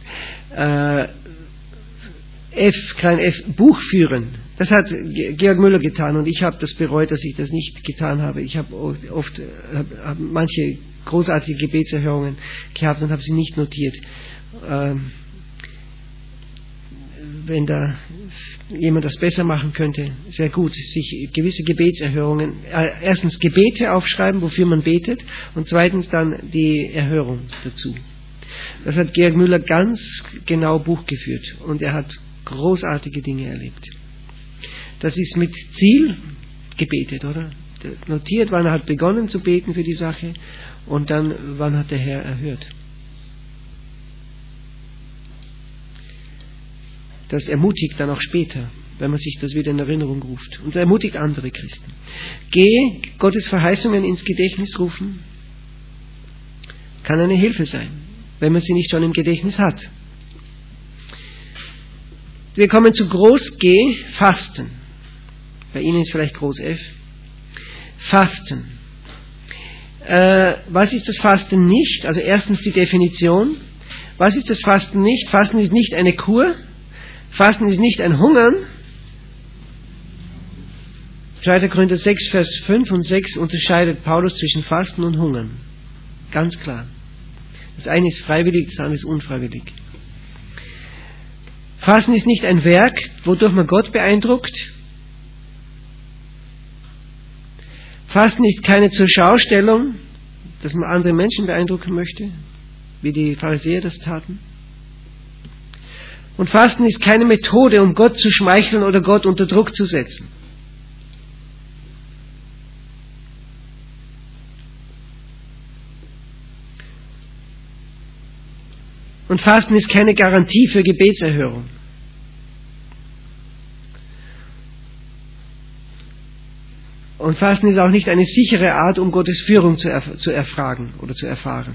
Klein F, Buch führen. Das hat Georg Müller getan und ich habe das bereut, dass ich das nicht getan habe. Ich habe oft manche großartige Gebetserhörungen gehabt und habe sie nicht notiert. Wenn da jemand das besser machen könnte, sehr gut, sich gewisse Gebetserhörungen, erstens Gebete aufschreiben, wofür man betet, und zweitens dann die Erhörung dazu. Das hat Georg Müller ganz genau Buch geführt und er hat großartige Dinge erlebt. Das ist mit Ziel gebetet, oder? Notiert, wann er hat begonnen zu beten für die Sache und dann, wann hat der Herr erhört. Das ermutigt dann auch später, wenn man sich das wieder in Erinnerung ruft. Und ermutigt andere Christen. G, Gottes Verheißungen ins Gedächtnis rufen, kann eine Hilfe sein, wenn man sie nicht schon im Gedächtnis hat. Wir kommen zu Groß G, Fasten. Bei Ihnen ist vielleicht Groß F. Fasten. Was ist das Fasten nicht? Also erstens die Definition. Was ist das Fasten nicht? Fasten ist nicht eine Kur. Fasten ist nicht ein Hungern. 2. Korinther 6, Vers 5 und 6 unterscheidet Paulus zwischen Fasten und Hungern. Ganz klar. Das eine ist freiwillig, das andere ist unfreiwillig. Fasten ist nicht ein Werk, wodurch man Gott beeindruckt. Fasten ist keine Zurschaustellung, dass man andere Menschen beeindrucken möchte, wie die Pharisäer das taten. Und Fasten ist keine Methode, um Gott zu schmeicheln oder Gott unter Druck zu setzen. Und Fasten ist keine Garantie für Gebetserhörung. Und Fasten ist auch nicht eine sichere Art, um Gottes Führung zu erfragen oder zu erfahren.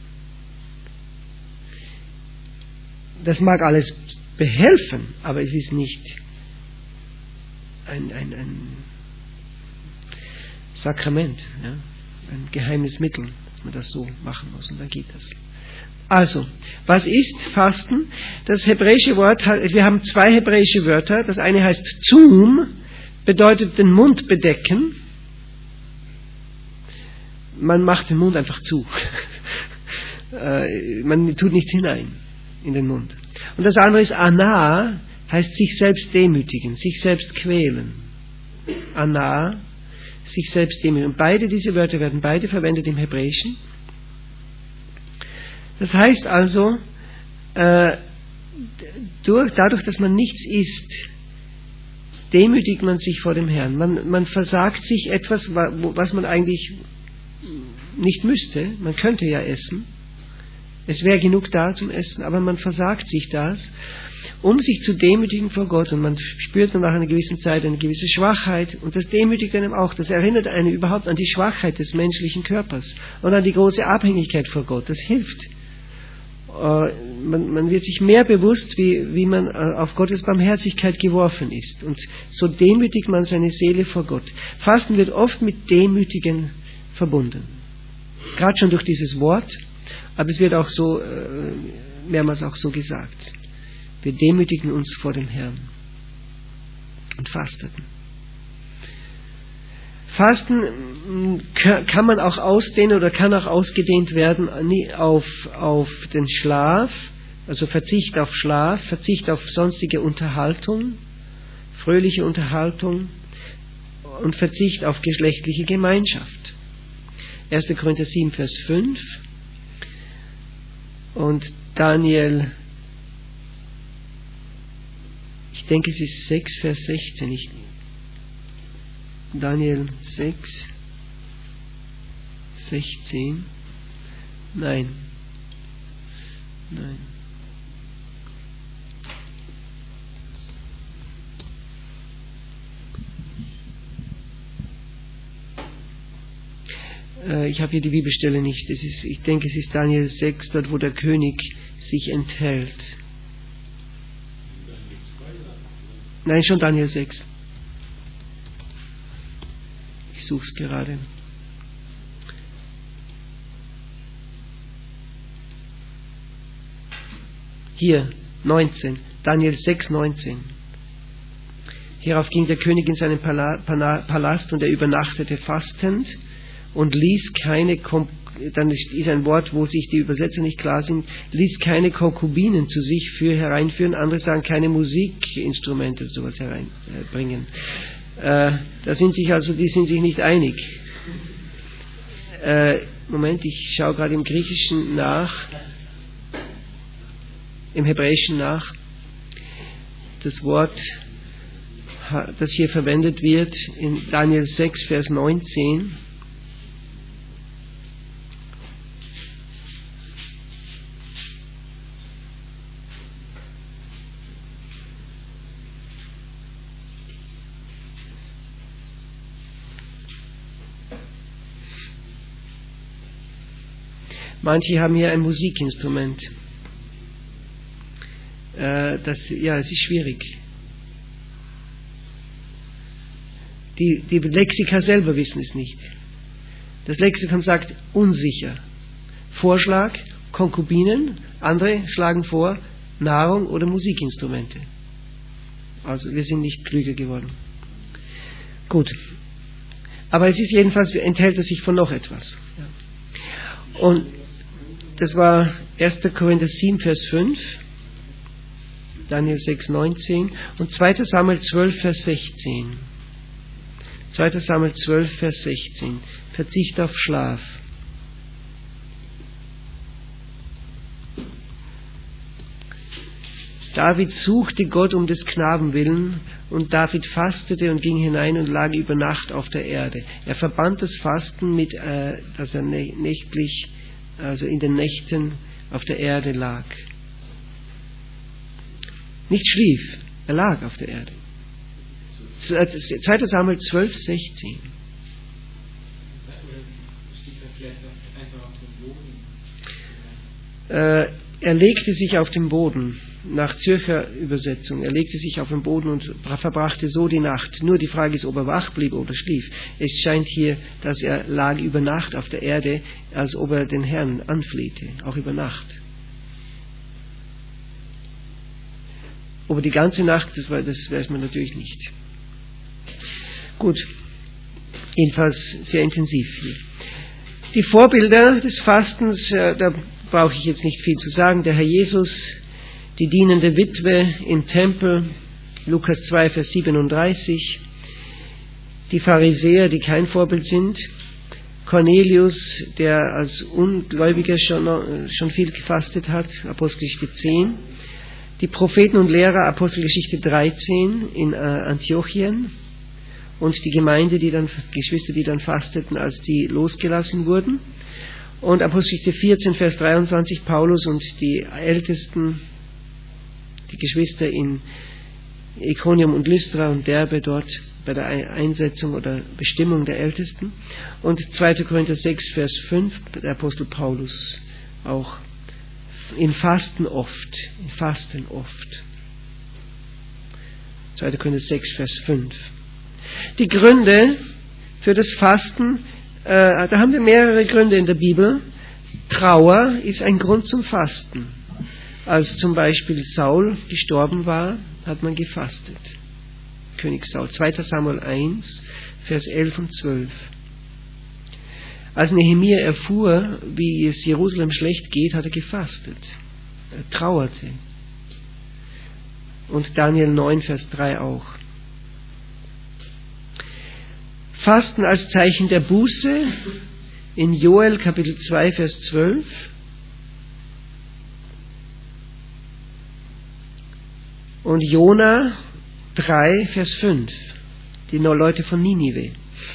Das mag alles behelfen, aber es ist nicht ein Sakrament, ja? Ein geheimes Mittel, dass man das so machen muss und dann geht das. Also, was ist Fasten? Das hebräische Wort, wir haben 2 hebräische Wörter. Das eine heißt Zoom, bedeutet den Mund bedecken. Man macht den Mund einfach zu. Man tut nichts hinein in den Mund. Und das andere ist Ana, heißt sich selbst demütigen, sich selbst quälen. Ana, sich selbst demütigen. Und beide diese Wörter werden beide verwendet im Hebräischen. Das heißt also, dadurch, dass man nichts isst, demütigt man sich vor dem Herrn. Man versagt sich etwas, was man eigentlich nicht müsste. Man könnte ja essen. Es wäre genug da zum Essen, aber man versagt sich das, um sich zu demütigen vor Gott. Und man spürt dann nach einer gewissen Zeit eine gewisse Schwachheit. Und das demütigt einem auch. Das erinnert einen überhaupt an die Schwachheit des menschlichen Körpers und an die große Abhängigkeit vor Gott. Das hilft. Man wird sich mehr bewusst, wie man auf Gottes Barmherzigkeit geworfen ist. Und so demütigt man seine Seele vor Gott. Fasten wird oft mit Demütigen verbunden. Gerade schon durch dieses Wort, aber es wird auch so, mehrmals auch so gesagt. Wir demütigen uns vor dem Herrn und fasteten. Fasten kann man auch ausdehnen oder kann auch ausgedehnt werden auf den Schlaf, also Verzicht auf Schlaf, Verzicht auf sonstige Unterhaltung, fröhliche Unterhaltung und Verzicht auf geschlechtliche Gemeinschaft. 1. Korinther 7, Vers 5 und Daniel, ich denke es ist 6, Vers 16, Daniel 6, 16, nein. Ich habe hier die Bibelstelle nicht. Ich denke, es ist Daniel 6, dort wo der König sich enthält. Nein, schon Daniel 6. Ich suche es gerade. Hier, 19. Daniel 6, 19. Hierauf ging der König in seinen Palast und er übernachtete fastend und ließ keine, dann ist ein Wort, wo sich die Übersetzer nicht klar sind, ließ keine Konkubinen zu sich hereinführen, andere sagen keine Musikinstrumente oder sowas hereinbringen. Die sind sich nicht einig. Moment, ich schaue gerade im Griechischen nach, im Hebräischen nach. Das Wort, das hier verwendet wird, in Daniel 6, Vers 19. Manche haben hier ein Musikinstrument. Es ist schwierig. Die Lexika selber wissen es nicht. Das Lexikon sagt unsicher. Vorschlag, Konkubinen, andere schlagen vor Nahrung oder Musikinstrumente. Also wir sind nicht klüger geworden. Gut. Aber es ist jedenfalls, enthält es sich von noch etwas. Und das war 1. Korinther 7, Vers 5, Daniel 6, 19 und 2. Samuel 12, Vers 16. 2. Samuel 12, Vers 16. Verzicht auf Schlaf. David suchte Gott um des Knaben willen und David fastete und ging hinein und lag über Nacht auf der Erde. Er verband das Fasten mit, dass er nächtlich, also in den Nächten auf der Erde lag. Nicht schlief, er lag auf der Erde. 2. Samuel 12, 16. Er legte sich auf den Boden, nach Zürcher Übersetzung. Er legte sich auf den Boden und verbrachte so die Nacht. Nur die Frage ist, ob er wach blieb oder schlief. Es scheint hier, dass er lag über Nacht auf der Erde, als ob er den Herrn anflehte, auch über Nacht. Aber die ganze Nacht, das weiß man natürlich nicht. Gut, jedenfalls sehr intensiv hier. Die Vorbilder des Fastens, da brauche ich jetzt nicht viel zu sagen. Der Herr Jesus, die dienende Witwe im Tempel, Lukas 2, Vers 37, die Pharisäer, die kein Vorbild sind, Cornelius, der als Ungläubiger schon viel gefastet hat, Apostelgeschichte 10, die Propheten und Lehrer, Apostelgeschichte 13 in Antiochien und die Gemeinde, Geschwister, die dann fasteten, als die losgelassen wurden, und Apostelgeschichte 14, Vers 23, Paulus und die Ältesten, die Geschwister in Iconium und Lystra und Derbe dort bei der Einsetzung oder Bestimmung der Ältesten, und 2. Korinther 6, Vers 5, der Apostel Paulus auch in Fasten oft. 2. Korinther 6, Vers 5. Die Gründe für das Fasten, da haben wir mehrere Gründe in der Bibel. Trauer ist ein Grund zum Fasten. Als zum Beispiel Saul gestorben war, hat man gefastet. König Saul, 2. Samuel 1, Vers 11 und 12. Als Nehemia erfuhr, wie es Jerusalem schlecht geht, hat er gefastet. Er trauerte. Und Daniel 9, Vers 3 auch. Fasten als Zeichen der Buße in Joel Kapitel 2, Vers 12. Und Jona 3, Vers 5, die Leute von Ninive.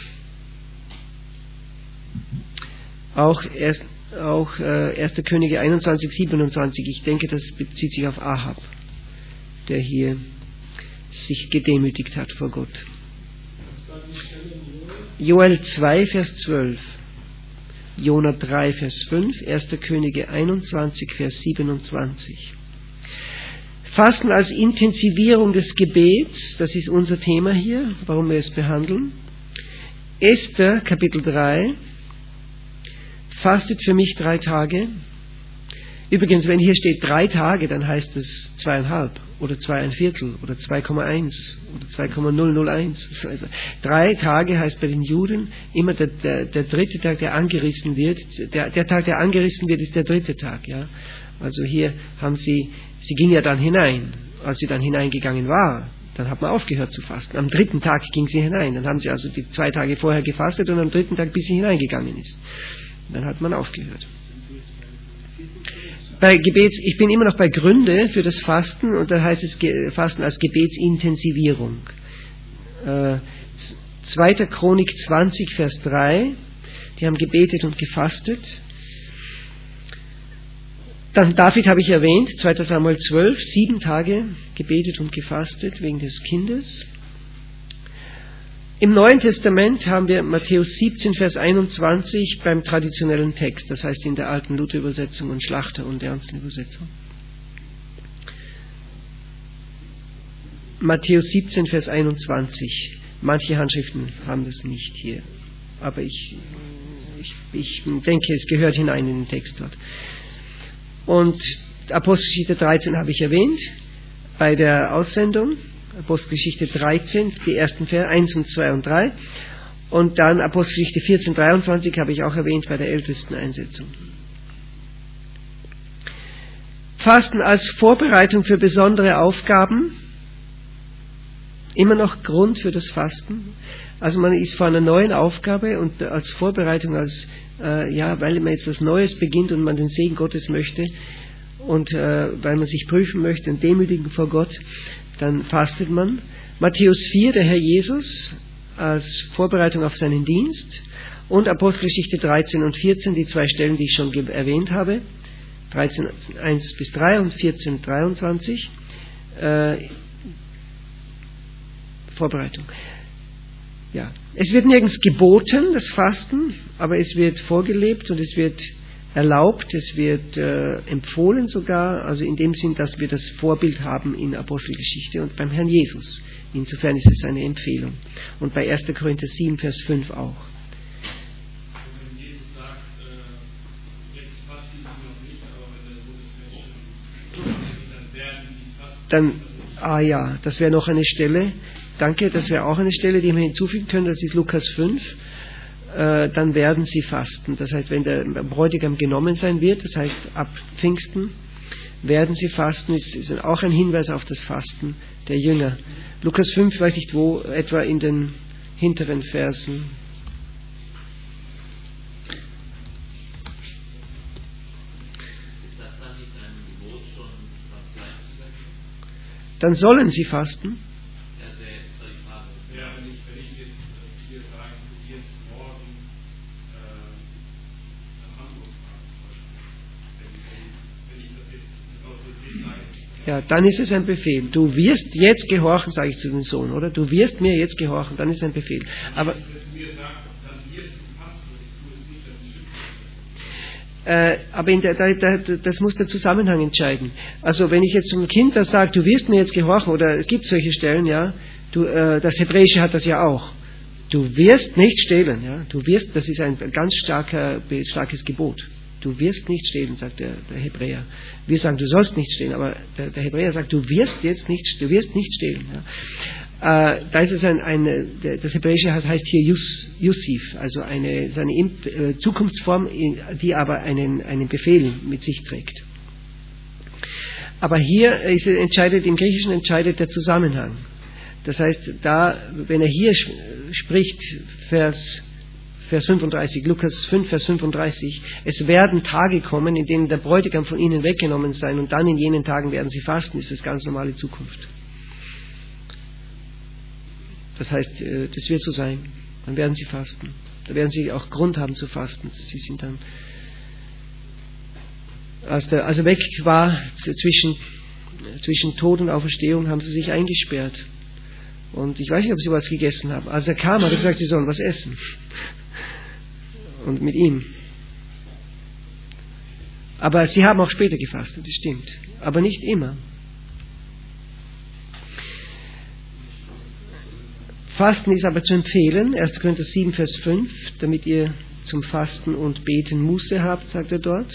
Auch 1. Könige 21, 27, ich denke, das bezieht sich auf Ahab, der hier sich gedemütigt hat vor Gott. Joel 2, Vers 12, Jona 3, Vers 5, 1. Könige 21, Vers 27. Fasten als Intensivierung des Gebets, das ist unser Thema hier, warum wir es behandeln. Esther, Kapitel 3, fastet für mich 3 Tage. Übrigens, wenn hier steht 3 Tage, dann heißt es 2,5 oder 2,25 oder 2,1 oder 2,001. Also 3 Tage heißt bei den Juden immer der 3. Tag, der angerissen wird. Der Tag, der angerissen wird, ist der 3. Tag. Ja? Also hier haben sie ging ja dann hinein. Als sie dann hineingegangen war, dann hat man aufgehört zu fasten. Am 3. Tag ging sie hinein. Dann haben sie also die 2 Tage vorher gefastet und am 3. Tag, bis sie hineingegangen ist. Dann hat man aufgehört. Bei Ich bin immer noch bei Gründe für das Fasten, und da heißt es Fasten als Gebetsintensivierung. 2. Chronik 20, Vers 3, die haben gebetet und gefastet. Dann David habe ich erwähnt, 2. Samuel 12, 7 Tage gebetet und gefastet wegen des Kindes. Im Neuen Testament haben wir Matthäus 17, Vers 21 beim traditionellen Text, das heißt in der alten Luther-Übersetzung und Schlachter- und Ernsten-Übersetzung. Matthäus 17, Vers 21. Manche Handschriften haben das nicht hier, aber ich denke, es gehört hinein in den Text dort. Und Apostelgeschichte 13 habe ich erwähnt bei der Aussendung. Apostelgeschichte 13, die ersten Verse 1 und 2 und 3. Und dann Apostelgeschichte 14, 23 habe ich auch erwähnt bei der Ältesteneinsetzung. Fasten als Vorbereitung für besondere Aufgaben. Immer noch Grund für das Fasten. Also man ist vor einer neuen Aufgabe und als Vorbereitung, weil man jetzt was Neues beginnt und man den Segen Gottes möchte und weil man sich prüfen möchte und demütigen vor Gott, dann fastet man. Matthäus 4, der Herr Jesus, als Vorbereitung auf seinen Dienst, und Apostelgeschichte 13 und 14, die 2 Stellen, die ich schon erwähnt habe, 13, 1 bis 3 und 14, 23, Vorbereitung. Ja. Es wird nirgends geboten, das Fasten, aber es wird vorgelebt und es wird erlaubt, es wird empfohlen sogar, also in dem Sinn, dass wir das Vorbild haben in Apostelgeschichte und beim Herrn Jesus. Insofern ist es eine Empfehlung. Und bei 1. Korinther 7, Vers 5 auch. Wenn Jesus sagt, jetzt fasten Sie noch nicht, aber wenn der Sohn des Menschen kommt, dann werden Sie fasten. Dann Ja, das wäre noch eine Stelle. Danke, das wäre auch eine Stelle, die wir hinzufügen können. Das ist Lukas 5. Dann werden sie fasten. Das heißt, wenn der Bräutigam genommen sein wird, das heißt ab Pfingsten, werden sie fasten. Das ist auch ein Hinweis auf das Fasten der Jünger. Lukas 5, weiß nicht wo, etwa in den hinteren Versen. Dann sollen sie fasten. Ja, wenn ich jetzt hier sage, du wirst morgen nach Hamburg fahren, wenn ich das jetzt mit Autorität sage. Ja, dann ist es ein Befehl. Du wirst jetzt gehorchen, sage ich zu dem Sohn, oder? Du wirst mir jetzt gehorchen, dann ist es ein Befehl. Aber das muss der Zusammenhang entscheiden. Also wenn ich jetzt zum Kind das sage, du wirst mir jetzt gehorchen, oder es gibt solche Stellen, ja, das Hebräische hat das ja auch. Du wirst nicht stehlen, ja. Du wirst, das ist ein ganz starkes Gebot. Du wirst nicht stehlen, sagt der Hebräer. Wir sagen, du sollst nicht stehlen, aber der Hebräer sagt, du wirst nicht stehlen. Ja. Da ist es das Hebräische heißt hier Yusif, also seine Zukunftsform, die aber einen Befehl mit sich trägt. Aber hier im Griechischen entscheidet der Zusammenhang. Das heißt, wenn er hier spricht, Vers 35, Lukas 5, Vers 35, es werden Tage kommen, in denen der Bräutigam von ihnen weggenommen sein und dann in jenen Tagen werden sie fasten, ist das ganz normale Zukunft. Das heißt, das wird so sein. Dann werden sie fasten. Da werden sie auch Grund haben zu fasten. Sie sind dann, als er weg war zwischen Tod und Auferstehung, haben sie sich eingesperrt. Und ich weiß nicht, ob sie was gegessen haben. Als er kam, hat er gesagt, sie sollen was essen. Und mit ihm. Aber sie haben auch später gefastet, das stimmt. Aber nicht immer. Fasten ist aber zu empfehlen, 1. Korinther 7, Vers 5, damit ihr zum Fasten und Beten Muße habt, sagt er dort.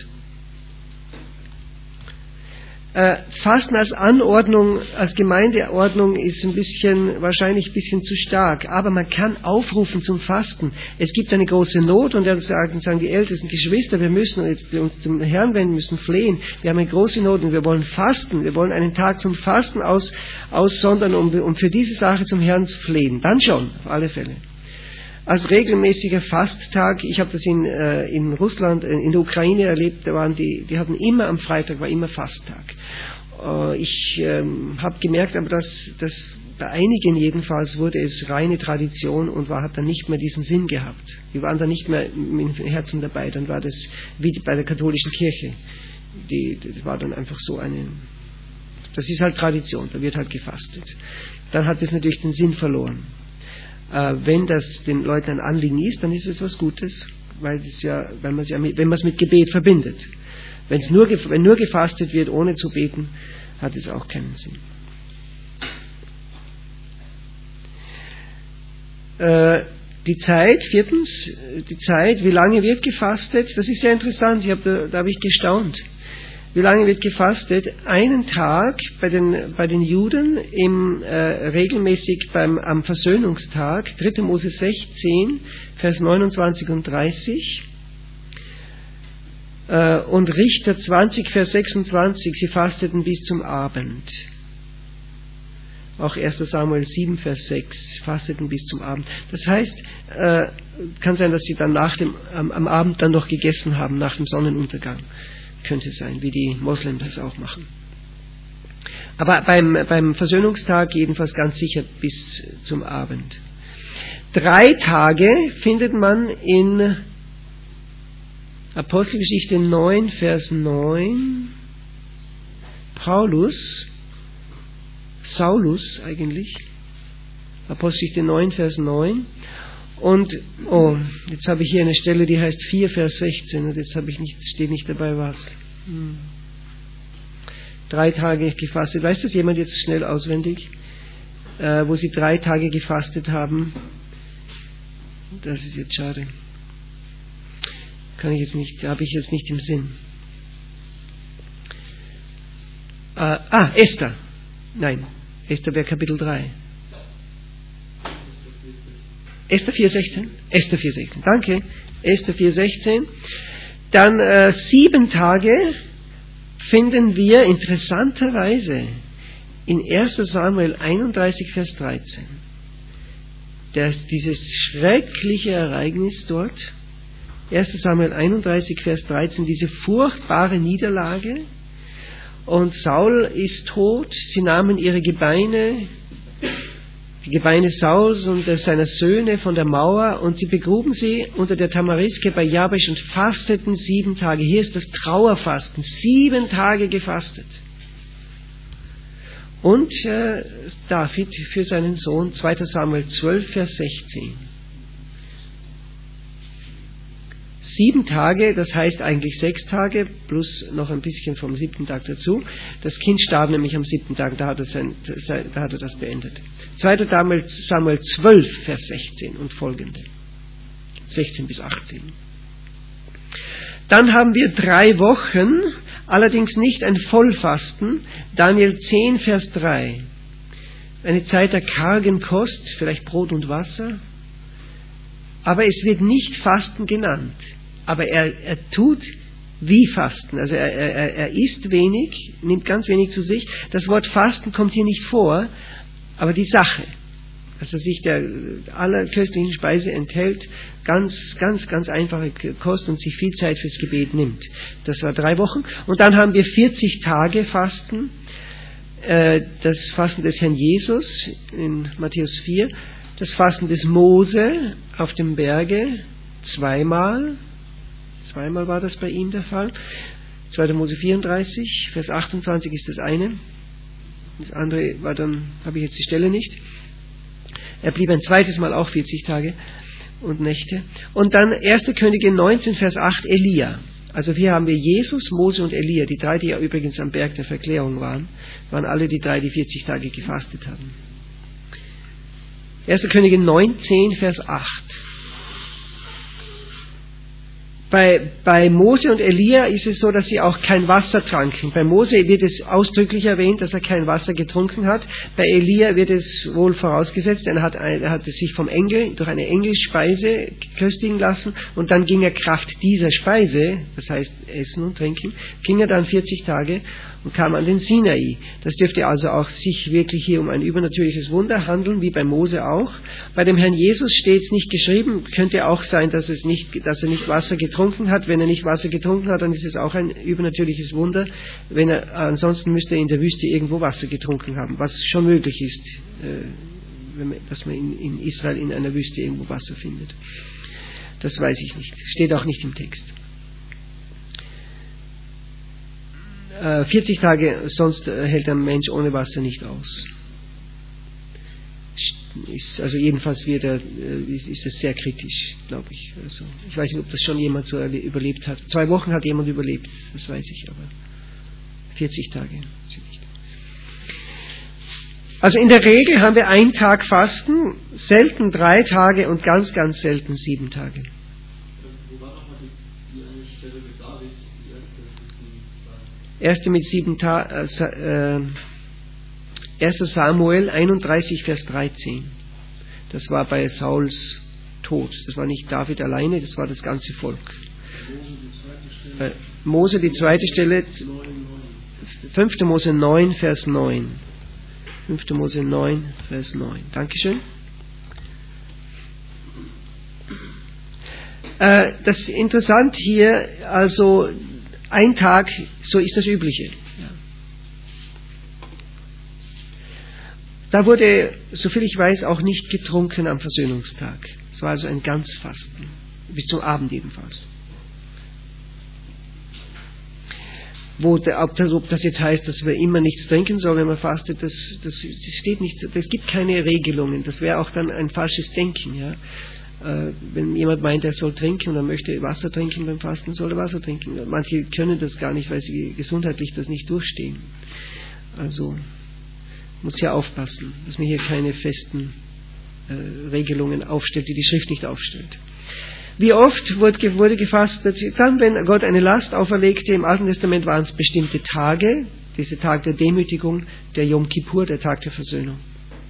Fasten als Anordnung, als Gemeindeordnung ist wahrscheinlich ein bisschen zu stark, aber man kann aufrufen zum Fasten. Es gibt eine große Not und dann sagen die ältesten Geschwister, wir müssen uns zum Herrn wenden, müssen flehen. Wir haben eine große Not und wir wollen fasten. Wir wollen einen Tag zum Fasten aussondern, um für diese Sache zum Herrn zu flehen. Dann schon, auf alle Fälle. Als regelmäßiger Fasttag, ich habe das in Russland, in der Ukraine erlebt, die hatten immer am Freitag, war immer Fasttag. Ich habe gemerkt, aber dass bei einigen jedenfalls wurde es reine Tradition und hat dann nicht mehr diesen Sinn gehabt. Wir waren dann nicht mehr mit dem Herzen dabei, dann war das wie bei der katholischen Kirche. Das war dann einfach so das ist halt Tradition, da wird halt gefastet. Dann hat es natürlich den Sinn verloren. Wenn das den Leuten ein Anliegen ist, dann ist es was Gutes, wenn man es mit Gebet verbindet. Wenn nur gefastet wird, ohne zu beten, hat es auch keinen Sinn. Die Zeit, viertens, wie lange wird gefastet? Das ist sehr interessant, da habe ich gestaunt. Wie lange wird gefastet? Einen Tag bei den Juden regelmäßig am Versöhnungstag, 3. Mose 16, Vers 29 und 30. Und Richter 20, Vers 26, sie fasteten bis zum Abend. Auch 1. Samuel 7, Vers 6, fasteten bis zum Abend. Das heißt, kann sein, dass sie dann am Abend dann noch gegessen haben, nach dem Sonnenuntergang. Könnte sein, wie die Moslems das auch machen. Aber beim Versöhnungstag jedenfalls ganz sicher bis zum Abend. 3 Tage findet man in Apostelgeschichte 9, Vers 9. Saulus eigentlich. Apostelgeschichte 9, Vers 9. Und, jetzt habe ich hier eine Stelle, die heißt 4, Vers 16, und jetzt steht nicht dabei was. 3 Tage gefastet. Weiß das jemand jetzt schnell auswendig? Wo sie 3 Tage gefastet haben? Das ist jetzt schade. Habe ich jetzt nicht im Sinn. Esther. Nein, Esther wäre Kapitel 3. Esther 4,16? Esther 4,16. Danke. Esther 4,16. Dann 7 Tage finden wir interessanterweise in 1. Samuel 31, Vers 13. Dieses schreckliche Ereignis dort, 1. Samuel 31, Vers 13, diese furchtbare Niederlage, und Saul ist tot, sie nahmen ihre Gebeine, die Gebeine Sauls und seiner Söhne von der Mauer, und sie begruben sie unter der Tamariske bei Jabesh und fasteten 7 Tage. Hier ist das Trauerfasten, 7 Tage gefastet. Und David für seinen Sohn, 2. Samuel 12, Vers 16. 7 Tage, das heißt eigentlich 6 Tage, plus noch ein bisschen vom 7. Tag dazu. Das Kind starb nämlich am 7. Tag, da hat er das beendet. 2. Samuel 12, Vers 16 und folgende. 16 bis 18. Dann haben wir 3 Wochen, allerdings nicht ein Vollfasten. Daniel 10, Vers 3. Eine Zeit der kargen Kost, vielleicht Brot und Wasser. Aber es wird nicht Fasten genannt. Aber er tut wie Fasten. Also er isst wenig, nimmt ganz wenig zu sich. Das Wort Fasten kommt hier nicht vor, aber die Sache, also sich der aller köstlichen Speise enthält, ganz einfache Kost und sich viel Zeit fürs Gebet nimmt. Das war 3 Wochen. Und dann haben wir 40 Tage Fasten. Das Fasten des Herrn Jesus in Matthäus 4. Das Fasten des Mose auf dem Berge, 2-mal. 2-mal war das bei ihm der Fall. 2. Mose 34, Vers 28 ist das eine. Das andere war dann, habe ich jetzt die Stelle nicht. Er blieb ein zweites Mal auch 40 Tage und Nächte. Und dann 1. Könige 19, Vers 8, Elia. Also hier haben wir Jesus, Mose und Elia, die 3, die ja übrigens am Berg der Verklärung waren alle die 3, die 40 Tage gefastet haben. 1. Könige 19, Vers 8. Bei Mose und Elia ist es so, dass sie auch kein Wasser tranken. Bei Mose wird es ausdrücklich erwähnt, dass er kein Wasser getrunken hat. Bei Elia wird es wohl vorausgesetzt, er hat sich vom Engel durch eine Engelspeise köstigen lassen, und dann ging er Kraft dieser Speise, das heißt Essen und Trinken, ging er dann 40 Tage und kam an den Sinai. Das dürfte also auch sich wirklich hier um ein übernatürliches Wunder handeln, wie bei Mose auch. Bei dem Herrn Jesus steht es nicht geschrieben, könnte auch sein, dass er nicht Wasser getrunken hat. Wenn er nicht Wasser getrunken hat, dann ist es auch ein übernatürliches Wunder. Ansonsten müsste er in der Wüste irgendwo Wasser getrunken haben, was schon möglich ist, dass man in Israel in einer Wüste irgendwo Wasser findet. Das weiß ich nicht. Steht auch nicht im Text. 40 Tage, sonst hält ein Mensch ohne Wasser nicht aus. Also jedenfalls ist es sehr kritisch, glaube ich. Also ich weiß nicht, ob das schon jemand so überlebt hat. 2 Wochen hat jemand überlebt, das weiß ich, aber 40 Tage nicht. Also in der Regel haben wir 1 Tag Fasten, selten 3 Tage und ganz selten 7 Tage. Wo war nochmal die eine Stelle mit David, die erste mit 7 Tagen? 1. Samuel 31, Vers 13. Das war bei Sauls Tod. Das war nicht David alleine, das war das ganze Volk. Mose, die zweite Stelle, 5. Mose 9, Vers 9. 5. Mose 9, Vers 9. Dankeschön. Das ist interessant hier, also 1 Tag, so ist das Übliche. Da wurde, soviel ich weiß, auch nicht getrunken am Versöhnungstag. Es war also ein Ganzfasten, bis zum Abend jedenfalls. Ob das jetzt heißt, dass wir immer nichts trinken sollen, wenn man fastet, das steht nicht. Es gibt keine Regelungen. Das wäre auch dann ein falsches Denken. Ja? Wenn jemand meint, er soll trinken und er möchte Wasser trinken beim Fasten, soll er Wasser trinken. Manche können das gar nicht, weil sie gesundheitlich das nicht durchstehen. Also muss ja aufpassen, dass man hier keine festen Regelungen aufstellt, die die Schrift nicht aufstellt. Wie oft wurde gefastet? Dann, wenn Gott eine Last auferlegte, im Alten Testament waren es bestimmte Tage, dieser Tag der Demütigung, der Yom Kippur, der Tag der Versöhnung.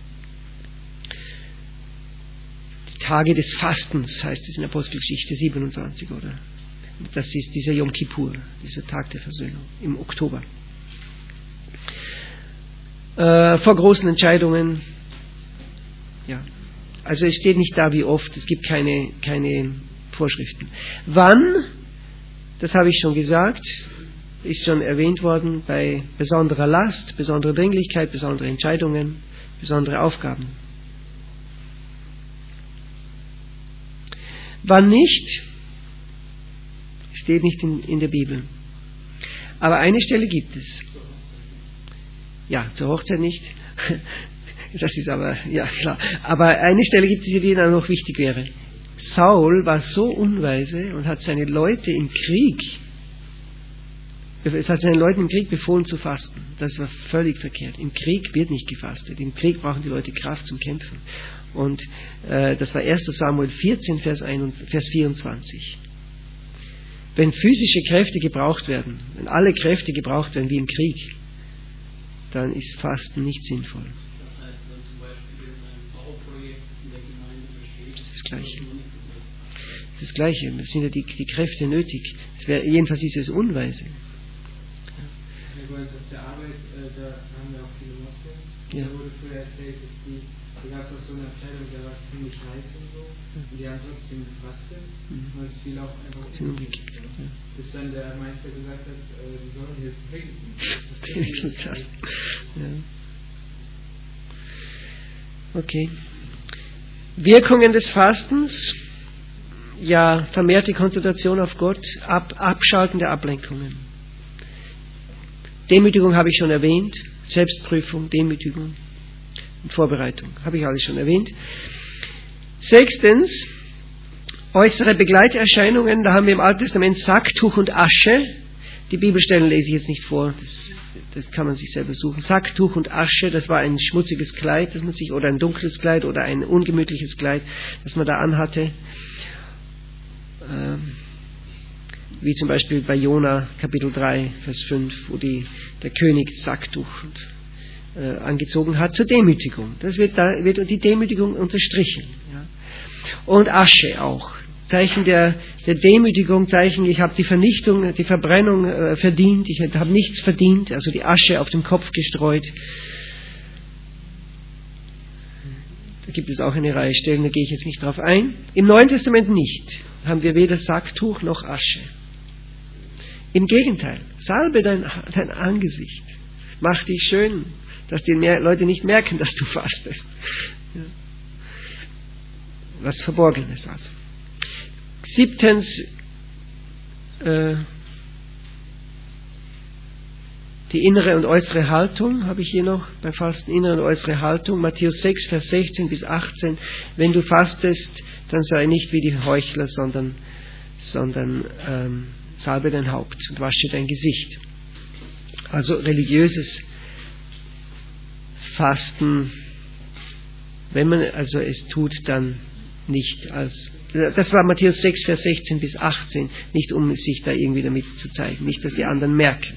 Die Tage des Fastens heißt es in Apostelgeschichte 27, oder? Das ist dieser Yom Kippur, dieser Tag der Versöhnung im Oktober. Vor großen Entscheidungen, ja. Also es steht nicht da wie oft, es gibt keine Vorschriften. Wann, das habe ich schon gesagt, ist schon erwähnt worden, bei besonderer Last, besonderer Dringlichkeit, besondere Entscheidungen, besondere Aufgaben. Wann nicht, steht nicht in der Bibel. Aber eine Stelle gibt es. Ja, zur Hochzeit nicht. Das ist aber, ja klar. Aber eine Stelle gibt es, die dann noch wichtig wäre. Saul war so unweise und hat seine Leute im Krieg, es hat seinen Leuten im Krieg befohlen zu fasten. Das war völlig verkehrt. Im Krieg wird nicht gefastet. Im Krieg brauchen die Leute Kraft zum Kämpfen. Und das war 1. Samuel 14, Vers 24. Wenn physische Kräfte gebraucht werden, wenn alle Kräfte gebraucht werden wie im Krieg, dann ist Fasten nicht sinnvoll. Das heißt, wenn zum Beispiel ein Bauprojekt in der Gemeinde besteht, das ist das Gleiche. Das Gleiche, es sind ja die Kräfte nötig. Jedenfalls ist es unweise. Auf der Arbeit, da haben wir auch viele Moslems. Ja. Da wurde früher erzählt, dass da gab es auch so eine Abteilung, da war es ziemlich heiß und so. Und die haben trotzdem gefastet. Und es fiel auch einfach umgekippt. Ja. Bis dann der Meister gesagt hat, die sollen jetzt trinken. Ja. Okay. Wirkungen des Fastens. Ja, vermehrte Konzentration auf Gott, Abschalten der Ablenkungen. Demütigung habe ich schon erwähnt, Selbstprüfung, Demütigung und Vorbereitung, habe ich alles schon erwähnt. 6. Äußere Begleiterscheinungen, da haben wir im Alten Testament Sacktuch und Asche. Die Bibelstellen lese ich jetzt nicht vor, das kann man sich selber suchen. Sacktuch und Asche, das war ein schmutziges Kleid, oder ein dunkles Kleid oder ein ungemütliches Kleid, das man da anhatte. Wie zum Beispiel bei Jona, Kapitel 3, Vers 5, wo der König Sacktuch angezogen hat zur Demütigung. Das wird die Demütigung unterstrichen. Ja. Und Asche auch. Zeichen der Demütigung, Zeichen, ich habe die Vernichtung, die Verbrennung verdient, ich habe nichts verdient, also die Asche auf dem Kopf gestreut. Da gibt es auch eine Reihe Stellen, da gehe ich jetzt nicht drauf ein. Im Neuen Testament nicht. Haben wir weder Sacktuch noch Asche. Im Gegenteil, salbe dein Angesicht. Mach dich schön, dass die Leute nicht merken, dass du fastest. Ja. Was Verborgenes also. 7. Die innere und äußere Haltung habe ich hier noch beim Fasten, innere und äußere Haltung. Matthäus 6, Vers 16 bis 18. Wenn du fastest, dann sei nicht wie die Heuchler, sondern salbe dein Haupt und wasche dein Gesicht. Also religiöses Fasten, wenn man also es tut, dann nicht als, das war Matthäus 6, Vers 16 bis 18, nicht um sich da irgendwie damit zu zeigen, nicht, dass die anderen merken.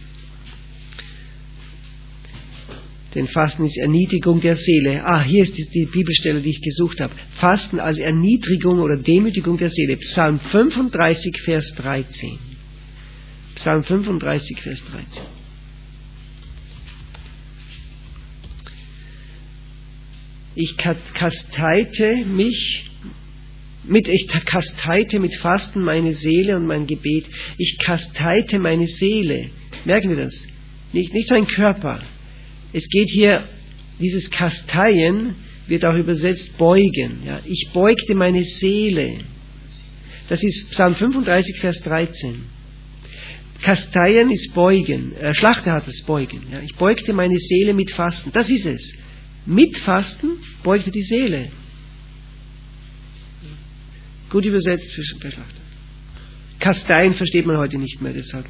Denn Fasten ist Erniedrigung der Seele. Hier ist die Bibelstelle, die ich gesucht habe. Fasten als Erniedrigung oder Demütigung der Seele. Psalm 35, Vers 13. Psalm 35, Vers 13. Ich kasteite mit Fasten meine Seele und mein Gebet. Ich kasteite meine Seele. Merken wir das? Nicht sein Körper. Es geht hier, dieses Kasteien wird auch übersetzt beugen. Ja. Ich beugte meine Seele. Das ist Psalm 35, Vers 13. Kasteien ist beugen. Schlachter hat es beugen. Ja. Ich beugte meine Seele mit Fasten. Das ist es. Mit Fasten beugte die Seele. Gut übersetzt für Schlachter. Kasteien versteht man heute nicht mehr, deshalb.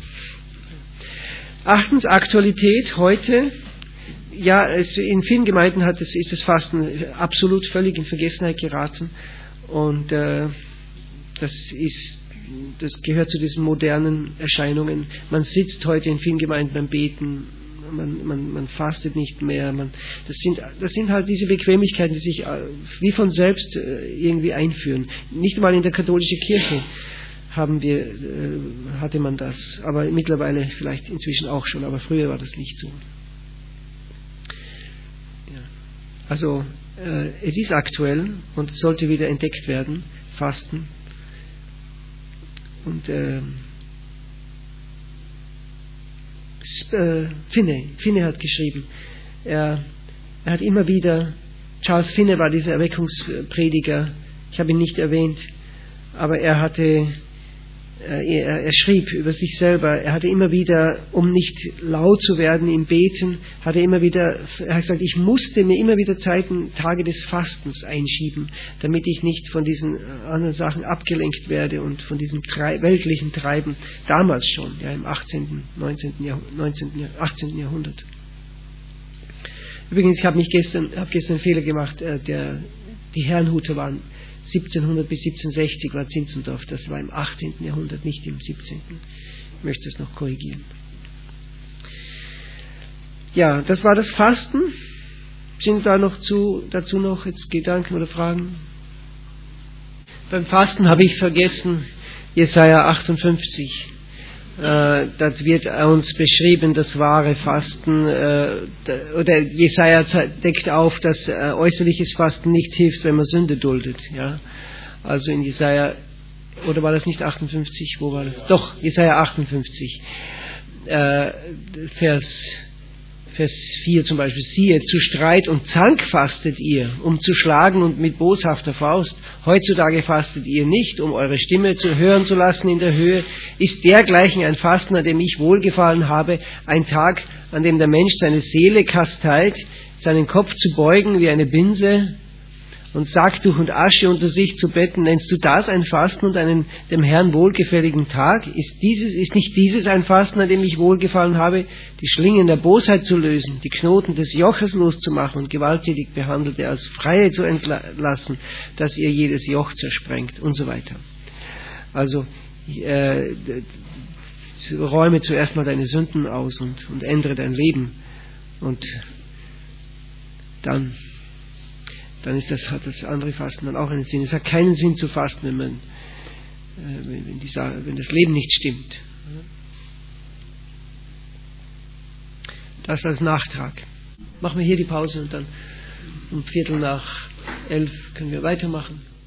8. Aktualität heute. Ja, in vielen Gemeinden ist das Fasten absolut völlig in Vergessenheit geraten. Und das gehört zu diesen modernen Erscheinungen. Man sitzt heute in vielen Gemeinden beim Beten, man fastet nicht mehr. Das sind halt diese Bequemlichkeiten, die sich wie von selbst irgendwie einführen. Nicht mal in der katholischen Kirche hatte man das, aber mittlerweile vielleicht inzwischen auch schon, aber früher war das nicht so. Ja. Also es ist aktuell und sollte wieder entdeckt werden, Fasten. Und Finney hat geschrieben, er hat immer wieder, Charles Finney war dieser Erweckungsprediger, ich habe ihn nicht erwähnt, aber er schrieb über sich selber, er hatte immer wieder, um nicht laut zu werden im Beten, er hat gesagt, ich musste mir immer wieder Tage des Fastens einschieben, damit ich nicht von diesen anderen Sachen abgelenkt werde und von diesem weltlichen Treiben, damals schon, ja, im 18. Jahrhundert. Übrigens, ich habe gestern einen Fehler gemacht, die Herrnhuter waren 1700 bis 1760 war Zinzendorf, das war im 18. Jahrhundert, nicht im 17. Ich möchte das noch korrigieren. Ja, das war das Fasten. Sind da dazu noch jetzt Gedanken oder Fragen? Beim Fasten habe ich vergessen, Jesaja 58. Dort wird uns beschrieben, das wahre Fasten, oder Jesaja deckt auf, dass äußerliches Fasten nicht hilft, wenn man Sünde duldet. Ja? Also in Jesaja, oder war das nicht 58? Wo war das? Doch, Jesaja 58, Vers 4 zum Beispiel. Siehe, zu Streit und Zank fastet ihr, um zu schlagen und mit boshafter Faust. Heutzutage fastet ihr nicht, um eure Stimme zu hören zu lassen in der Höhe. Ist dergleichen ein Fasten, an dem ich wohlgefallen habe, ein Tag, an dem der Mensch seine Seele kasteit, seinen Kopf zu beugen wie eine Binse und Sacktuch und Asche unter sich zu betten? Nennst du das ein Fasten und einen dem Herrn wohlgefälligen Tag? Ist nicht dieses ein Fasten, an dem ich wohlgefallen habe, die Schlingen der Bosheit zu lösen, die Knoten des Joches loszumachen und gewalttätig Behandelte als Freie zu entlassen, dass ihr jedes Joch zersprengt und so weiter. Also räume zuerst mal deine Sünden aus und ändere dein Leben, und dann hat das andere Fasten dann auch einen Sinn. Es hat keinen Sinn zu fasten, wenn das Leben nicht stimmt. Das als Nachtrag. Machen wir hier die Pause und dann um 11:15 können wir weitermachen.